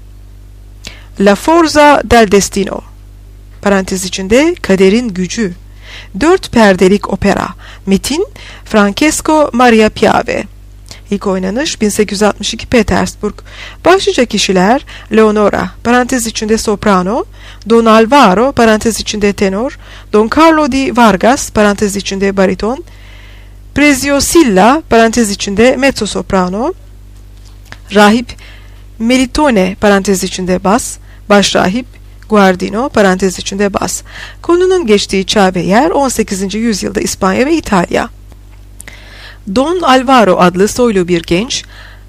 La forza del destino parantez içinde kaderin gücü. Dört perdelik opera. Metin Francesco Maria Piave. İlk oynanış bin sekiz yüz altmış iki Petersburg. Başlıca kişiler: Leonora parantez içinde soprano, Don Alvaro parantez içinde tenor, Don Carlo di Vargas parantez içinde bariton, Preziosilla parantez içinde mezzo soprano, Rahip Melitone parantez içinde bas, Başrahip Guardino parantez içinde bas. Konunun geçtiği çağ ve yer on sekizinci yüzyılda İspanya ve İtalya. Don Alvaro adlı soylu bir genç,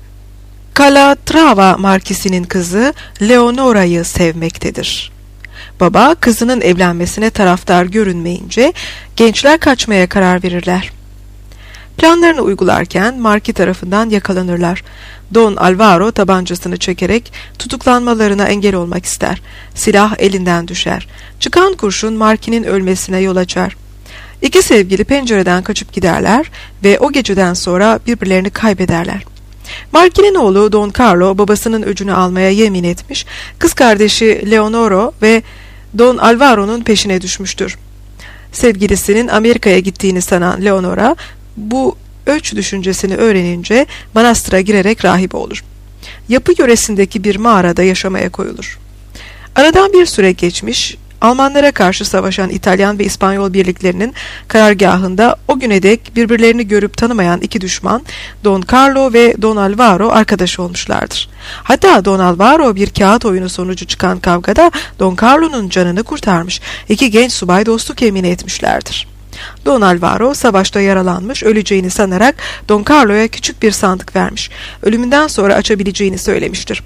Calatrava markisinin kızı Leonora'yı sevmektedir. Baba kızının evlenmesine taraftar görünmeyince gençler kaçmaya karar verirler. Planlarını uygularken Marki tarafından yakalanırlar. Don Alvaro tabancasını çekerek tutuklanmalarına engel olmak ister. Silah elinden düşer. Çıkan kurşun Marki'nin ölmesine yol açar. İki sevgili pencereden kaçıp giderler ve o geceden sonra birbirlerini kaybederler. Marki'nin oğlu Don Carlo babasının öcünü almaya yemin etmiş, kız kardeşi Leonoro ve Don Alvaro'nun peşine düşmüştür. Sevgilisinin Amerika'ya gittiğini sanan Leonora, bu öç düşüncesini öğrenince manastıra girerek rahip olur. Yapı yöresindeki bir mağarada yaşamaya koyulur. Aradan bir süre geçmiş, Almanlara karşı savaşan İtalyan ve İspanyol birliklerinin karargahında o güne dek birbirlerini görüp tanımayan iki düşman Don Carlo ve Don Alvaro arkadaş olmuşlardır. Hatta Don Alvaro bir kağıt oyunu sonucu çıkan kavgada Don Carlo'nun canını kurtarmış, iki genç subay dostluk yemini etmişlerdir. Don Alvaro savaşta yaralanmış, öleceğini sanarak Don Carlo'ya küçük bir sandık vermiş. Ölümünden sonra açabileceğini söylemiştir.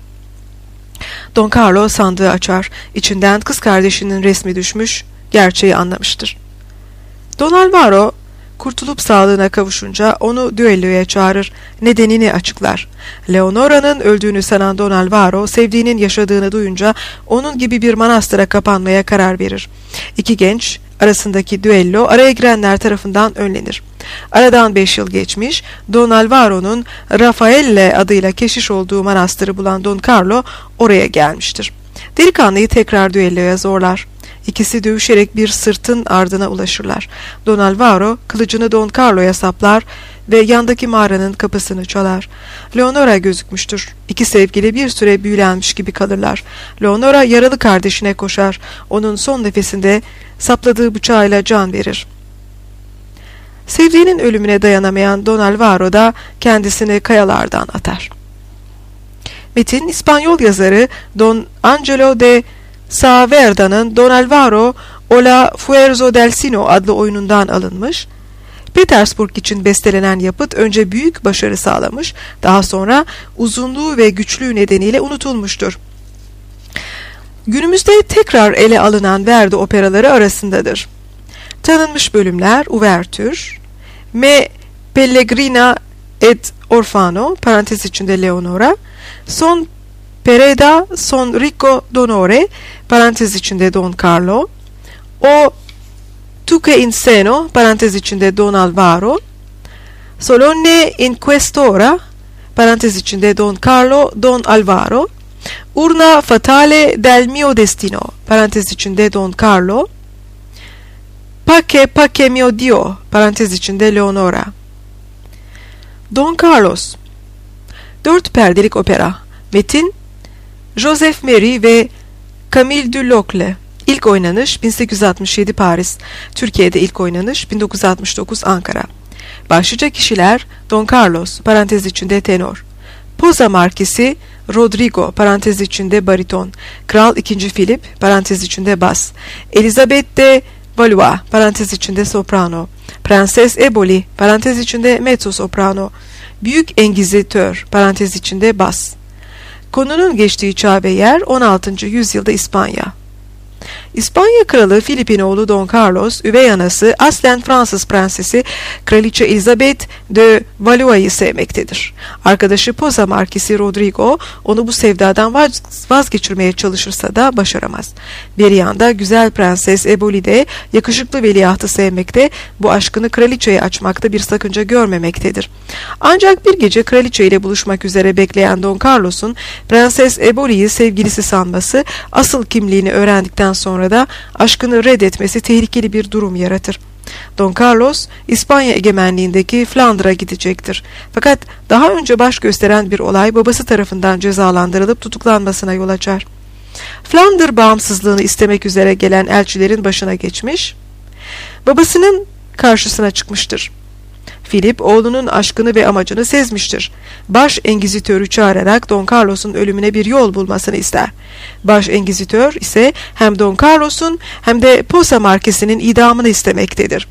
Don Carlo sandığı açar. İçinden kız kardeşinin resmi düşmüş, gerçeği anlamıştır. Don Alvaro kurtulup sağlığına kavuşunca onu düelloya çağırır, nedenini açıklar. Leonora'nın öldüğünü sanan Don Alvaro, sevdiğinin yaşadığını duyunca onun gibi bir manastıra kapanmaya karar verir. İki genç arasındaki düello araya girenler tarafından önlenir. Aradan beş yıl geçmiş, Don Alvaro'nun Rafaelle adıyla keşiş olduğu manastırı bulan Don Carlo oraya gelmiştir. Delikanlıyı tekrar düelloya zorlar. İkisi dövüşerek bir sırtın ardına ulaşırlar. Don Alvaro kılıcını Don Carlo'ya saplar ve yandaki mağaranın kapısını çalar. Leonora gözükmüştür. İki sevgili bir süre büyülenmiş gibi kalırlar. Leonora yaralı kardeşine koşar. Onun son nefesinde sapladığı bıçağıyla can verir. Sevdiğinin ölümüne dayanamayan Don Alvaro da kendisini kayalardan atar. Metin, İspanyol yazarı Don Angelo de Saavedra'nın Don Alvaro o la Fuerza del Sino adlı oyunundan alınmış. Petersburg için bestelenen yapıt önce büyük başarı sağlamış, daha sonra uzunluğu ve güçlüğü nedeniyle unutulmuştur. Günümüzde tekrar ele alınan Verdi operaları arasındadır. Tanınmış bölümler: Uvertür, Me Pellegrina et Orfano parantez içinde Leonora, Son Pereda son Ricco d'Onore parantez içinde Don Carlo, O Tuque in seno parantez içinde Don Alvaro, Solonne in quest'ora parantez içinde Don Carlo, Don Alvaro, Urna fatale del mio destino parantez içinde Don Carlo, Pace pace mio Dio parantez içinde Leonora. Don Carlos. Dört perdelik opera. Metin Joseph Mary ve Camille Dulocle. İlk oynanış bin sekiz yüz altmış yedi Paris. Türkiye'de ilk oynanış bin dokuz yüz altmış dokuz Ankara. Başlıca kişiler Don Carlos parantez içinde tenor. Poza Markisi Rodrigo parantez içinde bariton. Kral ikinci. Philip parantez içinde bas. Elizabeth de Valois parantez içinde soprano. Prenses Eboli parantez içinde mezzo soprano. Büyük Engizitör parantez içinde bas. Konunun geçtiği çağ ve yer on altıncı yüzyılda İspanya. İspanya kralı Filip'in oğlu Don Carlos, üvey anası aslen Fransız prensesi Kraliçe Elizabeth de Valois'ı sevmektedir. Arkadaşı Poza Markisi Rodrigo onu bu sevdadan vaz vazgeçirmeye çalışırsa da başaramaz. Bir yanda güzel Prenses Eboli de yakışıklı veliahtı sevmekte, bu aşkını kraliçeye açmakta bir sakınca görmemektedir. Ancak bir gece kraliçe ile buluşmak üzere bekleyen Don Carlos'un Prenses Eboli'yi sevgilisi sanması, asıl kimliğini öğrendikten sonra da aşkını reddetmesi tehlikeli bir durum yaratır. Don Carlos, İspanya egemenliğindeki Flandra gidecektir. Fakat daha önce baş gösteren bir olay babası tarafından cezalandırılıp tutuklanmasına yol açar. Flandır bağımsızlığını istemek üzere gelen elçilerin başına geçmiş, babasının karşısına çıkmıştır. Philip oğlunun aşkını ve amacını sezmiştir. Baş Engizitörü çağırarak Don Carlos'un ölümüne bir yol bulmasını ister. Baş Engizitör ise hem Don Carlos'un hem de Poza Markesi'nin idamını istemektedir.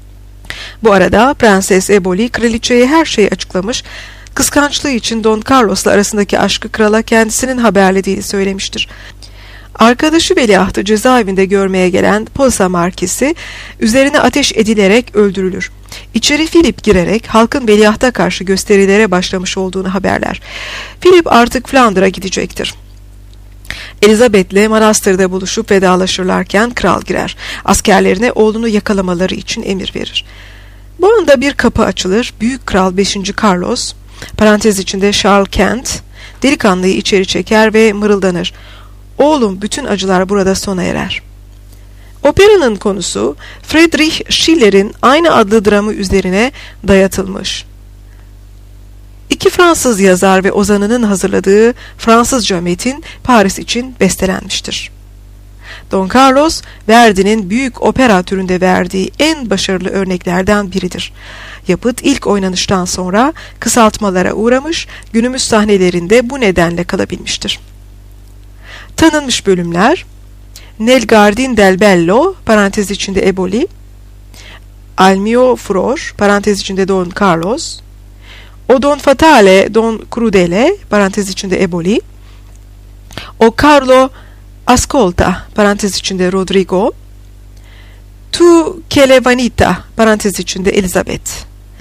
Bu arada Prenses Eboli kraliçeye her şeyi açıklamış, kıskançlığı için Don Carlos'la arasındaki aşkı krala kendisinin haberlediğini söylemiştir. Arkadaşı veliahtı cezaevinde görmeye gelen Poza Markesi üzerine ateş edilerek öldürülür. İçeri Philip girerek halkın veliahta karşı gösterilere başlamış olduğunu haberler. Philip artık Flandra gidecektir. Elizabeth'le manastırda buluşup vedalaşırlarken kral girer. Askerlerine oğlunu yakalamaları için emir verir. Bu anda bir kapı açılır. Büyük Kral beşinci. Carlos, parantez içinde Charles Kent, delikanlıyı içeri çeker ve mırıldanır. Oğlum, bütün acılar burada sona erer. Operanın konusu Friedrich Schiller'in aynı adlı dramı üzerine dayatılmış. İki Fransız yazar ve ozanının hazırladığı Fransızca metin Paris için bestelenmiştir. Don Carlos, Verdi'nin büyük opera türünde verdiği en başarılı örneklerden biridir. Yapıt ilk oynanıştan sonra kısaltmalara uğramış, günümüz sahnelerinde bu nedenle kalabilmiştir. Tanınmış bölümler: Nel Giardin del Bello parantez içinde Eboli, Al mio furor parantez içinde Don Carlos, O Don Fatale Don Crudele parantez içinde Eboli, O Carlo Ascolta parantez içinde Rodrigo, Tu che le vanita parantez içinde Elizabeth.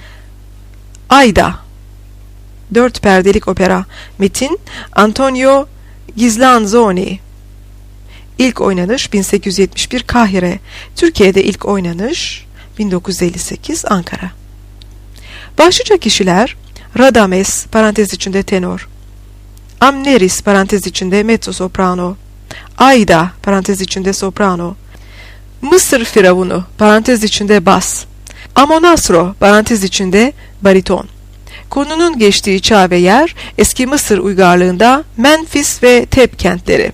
Aida, dört perdelik opera. Metin Antonio Ghislanzoni. İlk oynanış bin sekiz yüz yetmiş bir Kahire. Türkiye'de ilk oynanış bin dokuz yüz elli sekiz Ankara. Başlıca kişiler: Radames parantez içinde tenor, Amneris parantez içinde mezzo soprano, Aida parantez içinde soprano, Mısır Firavunu parantez içinde bas, Amonasro parantez içinde bariton. Konunun geçtiği çağ ve yer eski Mısır uygarlığında Menfis ve Teb kentleri.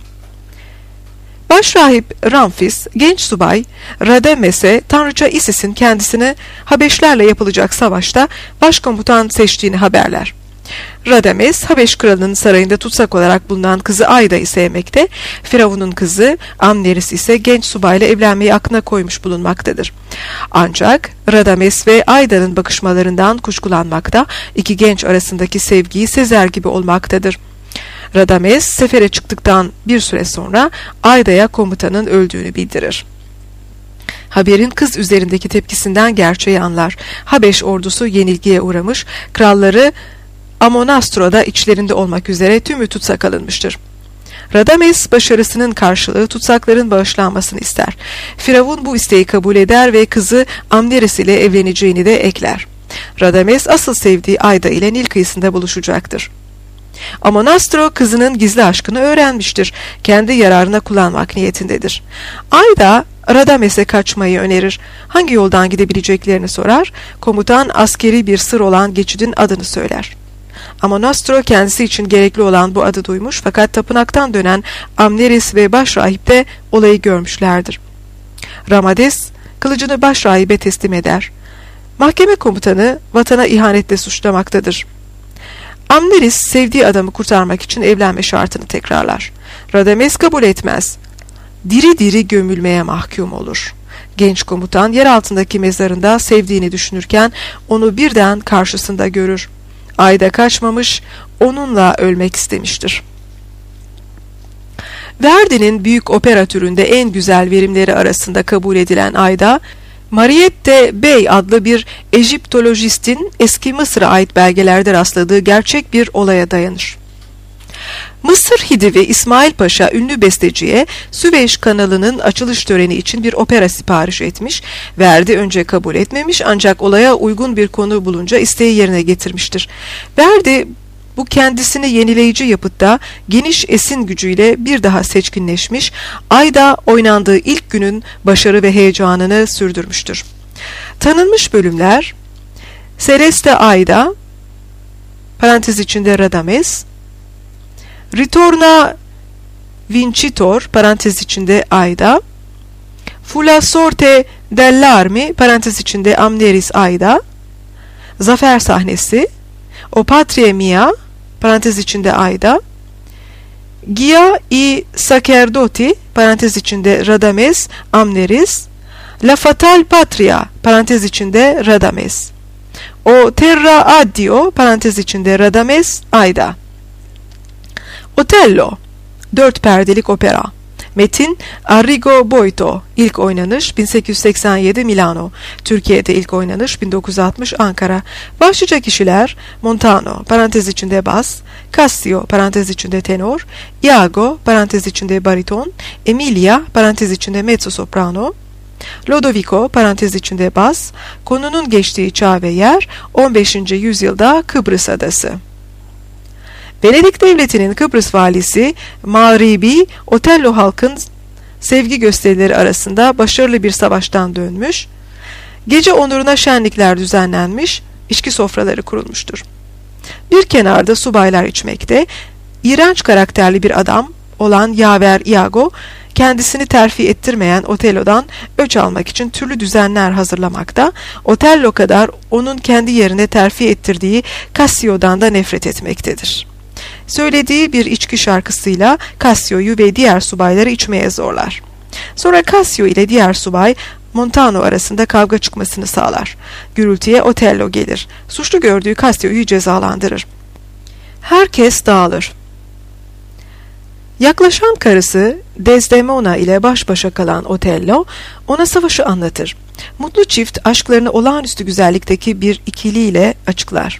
Başrahip Ramfis, genç subay Radames'e tanrıça Isis'in kendisini Habeşlerle yapılacak savaşta başkomutan seçtiğini haberler. Radames, Habeş kralının sarayında tutsak olarak bulunan kızı Aida'yı sevmekte, Firavun'un kızı Amneris ise genç subayla evlenmeyi aklına koymuş bulunmaktadır. Ancak Radames ve Aida'nın bakışmalarından kuşkulanmakta, iki genç arasındaki sevgiyi sezer gibi olmaktadır. Radames, sefere çıktıktan bir süre sonra Aida'ya komutanın öldüğünü bildirir. Haberin kız üzerindeki tepkisinden gerçeği anlar. Habeş ordusu yenilgiye uğramış, kralları Amonastro'da içlerinde olmak üzere tümü tutsak alınmıştır. Radames başarısının karşılığı tutsakların bağışlanmasını ister. Firavun bu isteği kabul eder ve kızı Amneris ile evleneceğini de ekler. Radames asıl sevdiği Aida ile Nil kıyısında buluşacaktır. Amonastro kızının gizli aşkını öğrenmiştir. Kendi yararına kullanmak niyetindedir. Aida Radames'e kaçmayı önerir. Hangi yoldan gidebileceklerini sorar. Komutan askeri bir sır olan geçidin adını söyler. Amonastro kendisi için gerekli olan bu adı duymuş fakat tapınaktan dönen Amneris ve başrahip de olayı görmüşlerdir. Ramades kılıcını başrahibe teslim eder. Mahkeme komutanı vatana ihanetle suçlamaktadır. Amneris sevdiği adamı kurtarmak için evlenme şartını tekrarlar. Radames kabul etmez. Diri diri gömülmeye mahkum olur. Genç komutan yer altındaki mezarında sevdiğini düşünürken onu birden karşısında görür. Ayda kaçmamış, onunla ölmek istemiştir. Verdi'nin büyük opera türünde en güzel verimleri arasında kabul edilen Ayda, Mariette Bey adlı bir Ejiptolojistin eski Mısır'a ait belgelerde rastladığı gerçek bir olaya dayanır. Mısır Hidivi İsmail Paşa ünlü besteciye Süveyş kanalının açılış töreni için bir opera sipariş etmiş. Verdi önce kabul etmemiş ancak olaya uygun bir konu bulunca isteği yerine getirmiştir. Verdi bu kendisini yenileyici yapıtta geniş esin gücüyle bir daha seçkinleşmiş, Ayda oynandığı ilk günün başarı ve heyecanını sürdürmüştür. Tanınmış bölümler Celeste Ayda parantez içinde Radames, Ritorna Vincitor parantez içinde Ayda, Fulla Sorte dell'Armi parantez içinde Amneris Ayda, Zafer sahnesi, O Patria Mia parantez içinde Ayda, Gia i Sacerdoti parantez içinde Radames Amneris, La Fatal Patria parantez içinde Radames, O Terra Addio parantez içinde Radames Ayda. Otello dört perdelik opera. Metin Arrigo Boito, ilk oynanış bin sekiz yüz seksen yedi Milano, Türkiye'de ilk oynanış bin dokuz yüz altmış Ankara. Başlıca kişiler Montano parantez içinde bas, Cassio parantez içinde tenor, Iago parantez içinde bariton, Emilia parantez içinde mezzo soprano, Lodovico parantez içinde bas. Konunun geçtiği çağ ve yer on beşinci yüzyılda Kıbrıs adası. Venedik Devleti'nin Kıbrıs valisi Mağribi, Otello halkın sevgi gösterileri arasında başarılı bir savaştan dönmüş, gece onuruna şenlikler düzenlenmiş, içki sofraları kurulmuştur. Bir kenarda subaylar içmekte, iğrenç karakterli bir adam olan yaver Iago, kendisini terfi ettirmeyen Otello'dan öç almak için türlü düzenler hazırlamakta, Otello kadar onun kendi yerine terfi ettirdiği Cassio'dan da nefret etmektedir. Söylediği bir içki şarkısıyla Cassio'yu ve diğer subayları içmeye zorlar. Sonra Cassio ile diğer subay Montano arasında kavga çıkmasını sağlar. Gürültüye Otello gelir. Suçlu gördüğü Cassio'yu cezalandırır. Herkes dağılır. Yaklaşan karısı Desdemona ile baş başa kalan Otello ona savaşı anlatır. Mutlu çift aşklarını olağanüstü güzellikteki bir ikiliyle açıklar.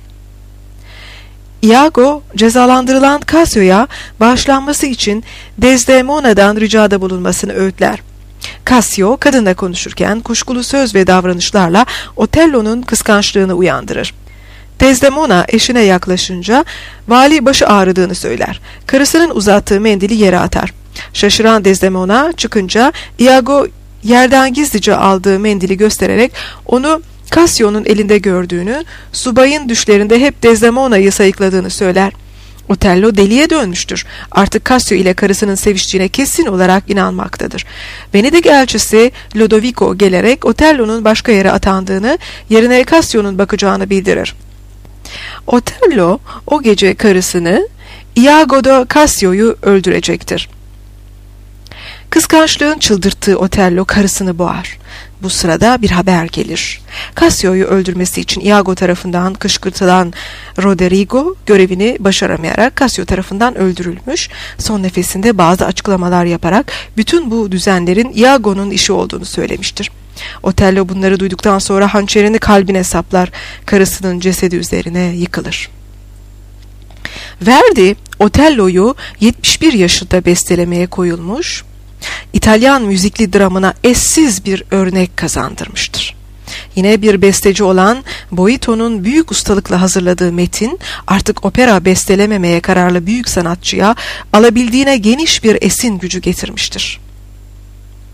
Iago cezalandırılan Cassio'ya bağışlanması için Desdemona'dan ricada bulunmasını öğütler. Cassio kadınla konuşurken kuşkulu söz ve davranışlarla Otello'nun kıskançlığını uyandırır. Desdemona eşine yaklaşınca vali başı ağrıdığını söyler. Karısının uzattığı mendili yere atar. Şaşıran Desdemona çıkınca Iago yerden gizlice aldığı mendili göstererek onu Cassio'nun elinde gördüğünü, subayın düşlerinde hep Desdemona'yı sayıkladığını söyler. Otello deliye dönmüştür. Artık Cassio ile karısının seviştiğine kesin olarak inanmaktadır. Venedik elçisi Lodovico gelerek Otello'nun başka yere atandığını, yerine Cassio'nun bakacağını bildirir. Otello o gece karısını, Iago da Cassio'yu öldürecektir. Kıskançlığın çıldırttığı Otello karısını boğar. Bu sırada bir haber gelir. Cassio'yu öldürmesi için Iago tarafından kışkırtılan Roderigo görevini başaramayarak Cassio tarafından öldürülmüş. Son nefesinde bazı açıklamalar yaparak bütün bu düzenlerin Iago'nun işi olduğunu söylemiştir. Otello bunları duyduktan sonra hançerini kalbine saplar, karısının cesedi üzerine yıkılır. Verdi, Otello'yu yetmiş bir yaşında bestelemeye koyulmuş, İtalyan müzikli dramına eşsiz bir örnek kazandırmıştır. Yine bir besteci olan Boito'nun büyük ustalıkla hazırladığı metin, artık opera bestelememeye kararlı büyük sanatçıya alabildiğine geniş bir esin gücü getirmiştir.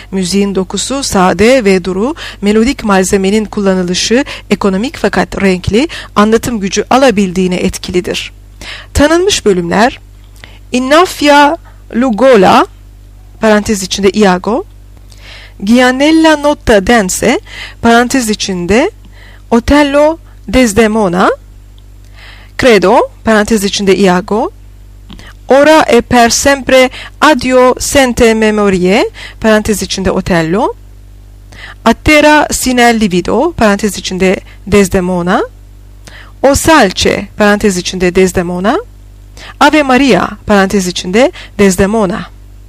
Müziğin dokusu sade ve duru, melodik malzemenin kullanılışı ekonomik fakat renkli, anlatım gücü alabildiğine etkilidir. Tanınmış bölümler: Innafia Lugola, parantez içinde Iago, Gianella Notta Dense, parantez içinde Otello Desdemona, Credo, parantez içinde Iago, Ora e per sempre addio sente memorie, parantez içinde Otello, Attera sine livido, parantez içinde Desdemona, O Salce, parantez içinde Desdemona, Ave Maria, parantez içinde Desdemona.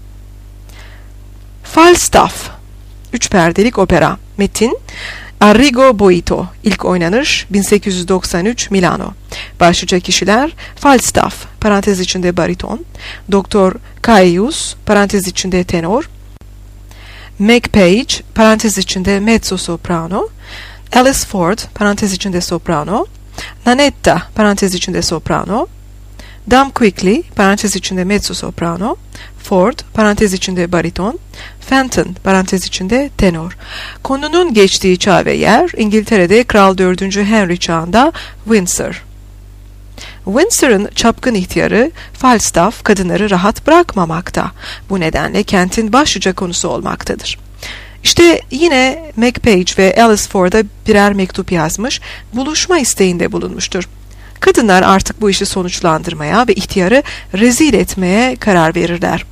Falstaff, üç perdelik opera. Metin: Arrigo Boito. İlk oynanış bin sekiz yüz doksan üç Milano. Başlıca kişiler: Falstaff, parantez içinde bariton, Doktor Caius, parantez içinde tenor, Meg Page, parantez içinde mezzo soprano, Alice Ford, parantez içinde soprano, Nanetta, parantez içinde soprano, Dame Quickly, parantez içinde mezzo soprano, Ford, parantez içinde bariton, Fenton, parantez içinde tenor. Konunun geçtiği çağ ve yer İngiltere'de Kral dördüncü Henry çağında Windsor. Windsor'ın çapkın ihtiyarı Falstaff kadınları rahat bırakmamakta. Bu nedenle kentin başlıca konusu olmaktadır. İşte yine Meg Page ve Alice Ford'a birer mektup yazmış, buluşma isteğinde bulunmuştur. Kadınlar artık bu işi sonuçlandırmaya ve ihtiyarı rezil etmeye karar verirler.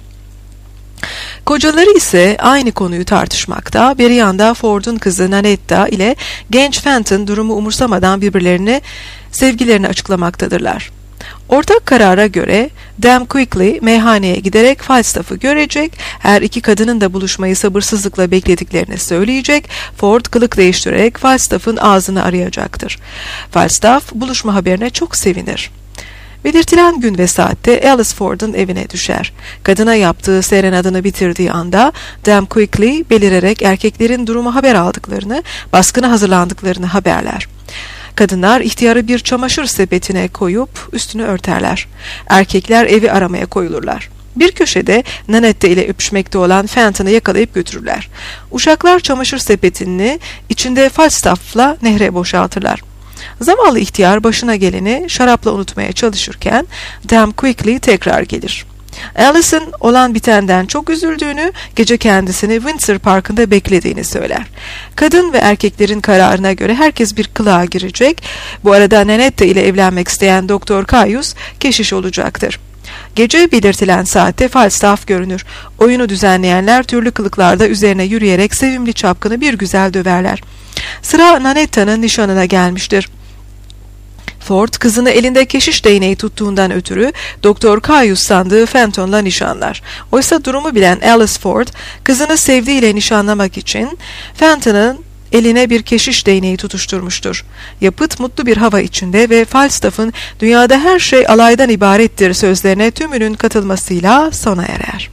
Kocaları ise aynı konuyu tartışmakta. Bir yanda Ford'un kızı Nanetta ile genç Fenton durumu umursamadan birbirlerine sevgilerini açıklamaktadırlar. Ortak karara göre Dame Quickly meyhaneye giderek Falstaff'ı görecek, her iki kadının da buluşmayı sabırsızlıkla beklediklerini söyleyecek, Ford kılık değiştirerek Falstaff'ın ağzını arayacaktır. Falstaff buluşma haberine çok sevinir. Belirtilen gün ve saatte Alice Ford'un evine düşer. Kadına yaptığı serenadını bitirdiği anda Dame Quickly belirerek erkeklerin durumu haber aldıklarını, baskına hazırlandıklarını haberler. Kadınlar ihtiyarı bir çamaşır sepetine koyup üstünü örterler. Erkekler evi aramaya koyulurlar. Bir köşede Nanetta ile öpüşmekte olan Fenton'ı yakalayıp götürürler. Uşaklar çamaşır sepetini içinde Falstaff'la nehre boşaltırlar. Zavallı ihtiyar başına geleni şarapla unutmaya çalışırken Dame Quickly tekrar gelir. Alice'ın olan bitenden çok üzüldüğünü, gece kendisini Windsor Parkı'nda beklediğini söyler. Kadın ve erkeklerin kararına göre herkes bir kılığa girecek. Bu arada Nanetta ile evlenmek isteyen Doktor Caius keşiş olacaktır. Gece belirtilen saatte Falstaff görünür. Oyunu düzenleyenler türlü kılıklarda üzerine yürüyerek sevimli çapkını bir güzel döverler. Sıra Nanetta'nın nişanına gelmiştir. Ford kızını elinde keşiş değneği tuttuğundan ötürü Doktor Caius sandığı Fenton'la nişanlar. Oysa durumu bilen Alice Ford kızını sevdiğiyle nişanlamak için Fenton'ın eline bir keşiş değneği tutuşturmuştur. Yapıt mutlu bir hava içinde ve Falstaff'ın "Dünyada her şey alaydan ibarettir" sözlerine tümünün katılmasıyla sona erer.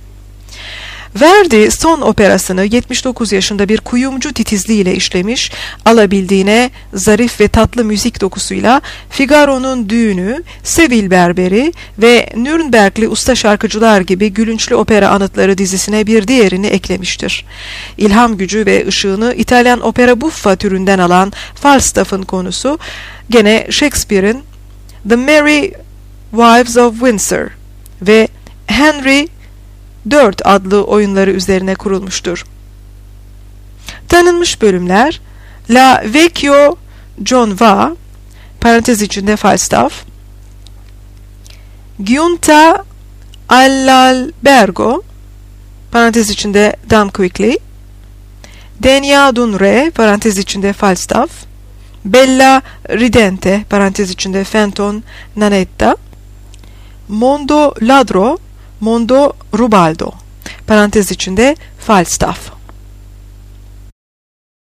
Verdi son operasını yetmiş dokuz yaşında bir kuyumcu titizliğiyle işlemiş, alabildiğine zarif ve tatlı müzik dokusuyla Figaro'nun Düğünü, Sevil Berberi ve Nürnbergli usta şarkıcılar gibi gülünçlü opera anıtları dizisine bir diğerini eklemiştir. İlham gücü ve ışığını İtalyan opera buffa türünden alan Falstaff'ın konusu gene Shakespeare'in The Merry Wives of Windsor ve Henry dört adlı oyunları üzerine kurulmuştur. Tanınmış bölümler: La Vecchio John Va, parantez içinde Falstaff, Giunta all'albergo, parantez içinde Dame Quickly, Degna d'un re, parantez içinde Falstaff, Bella ridente, parantez içinde Fenton Nanetta, Mondo ladro, Mondo rubaldo, parantez içinde Falstaff.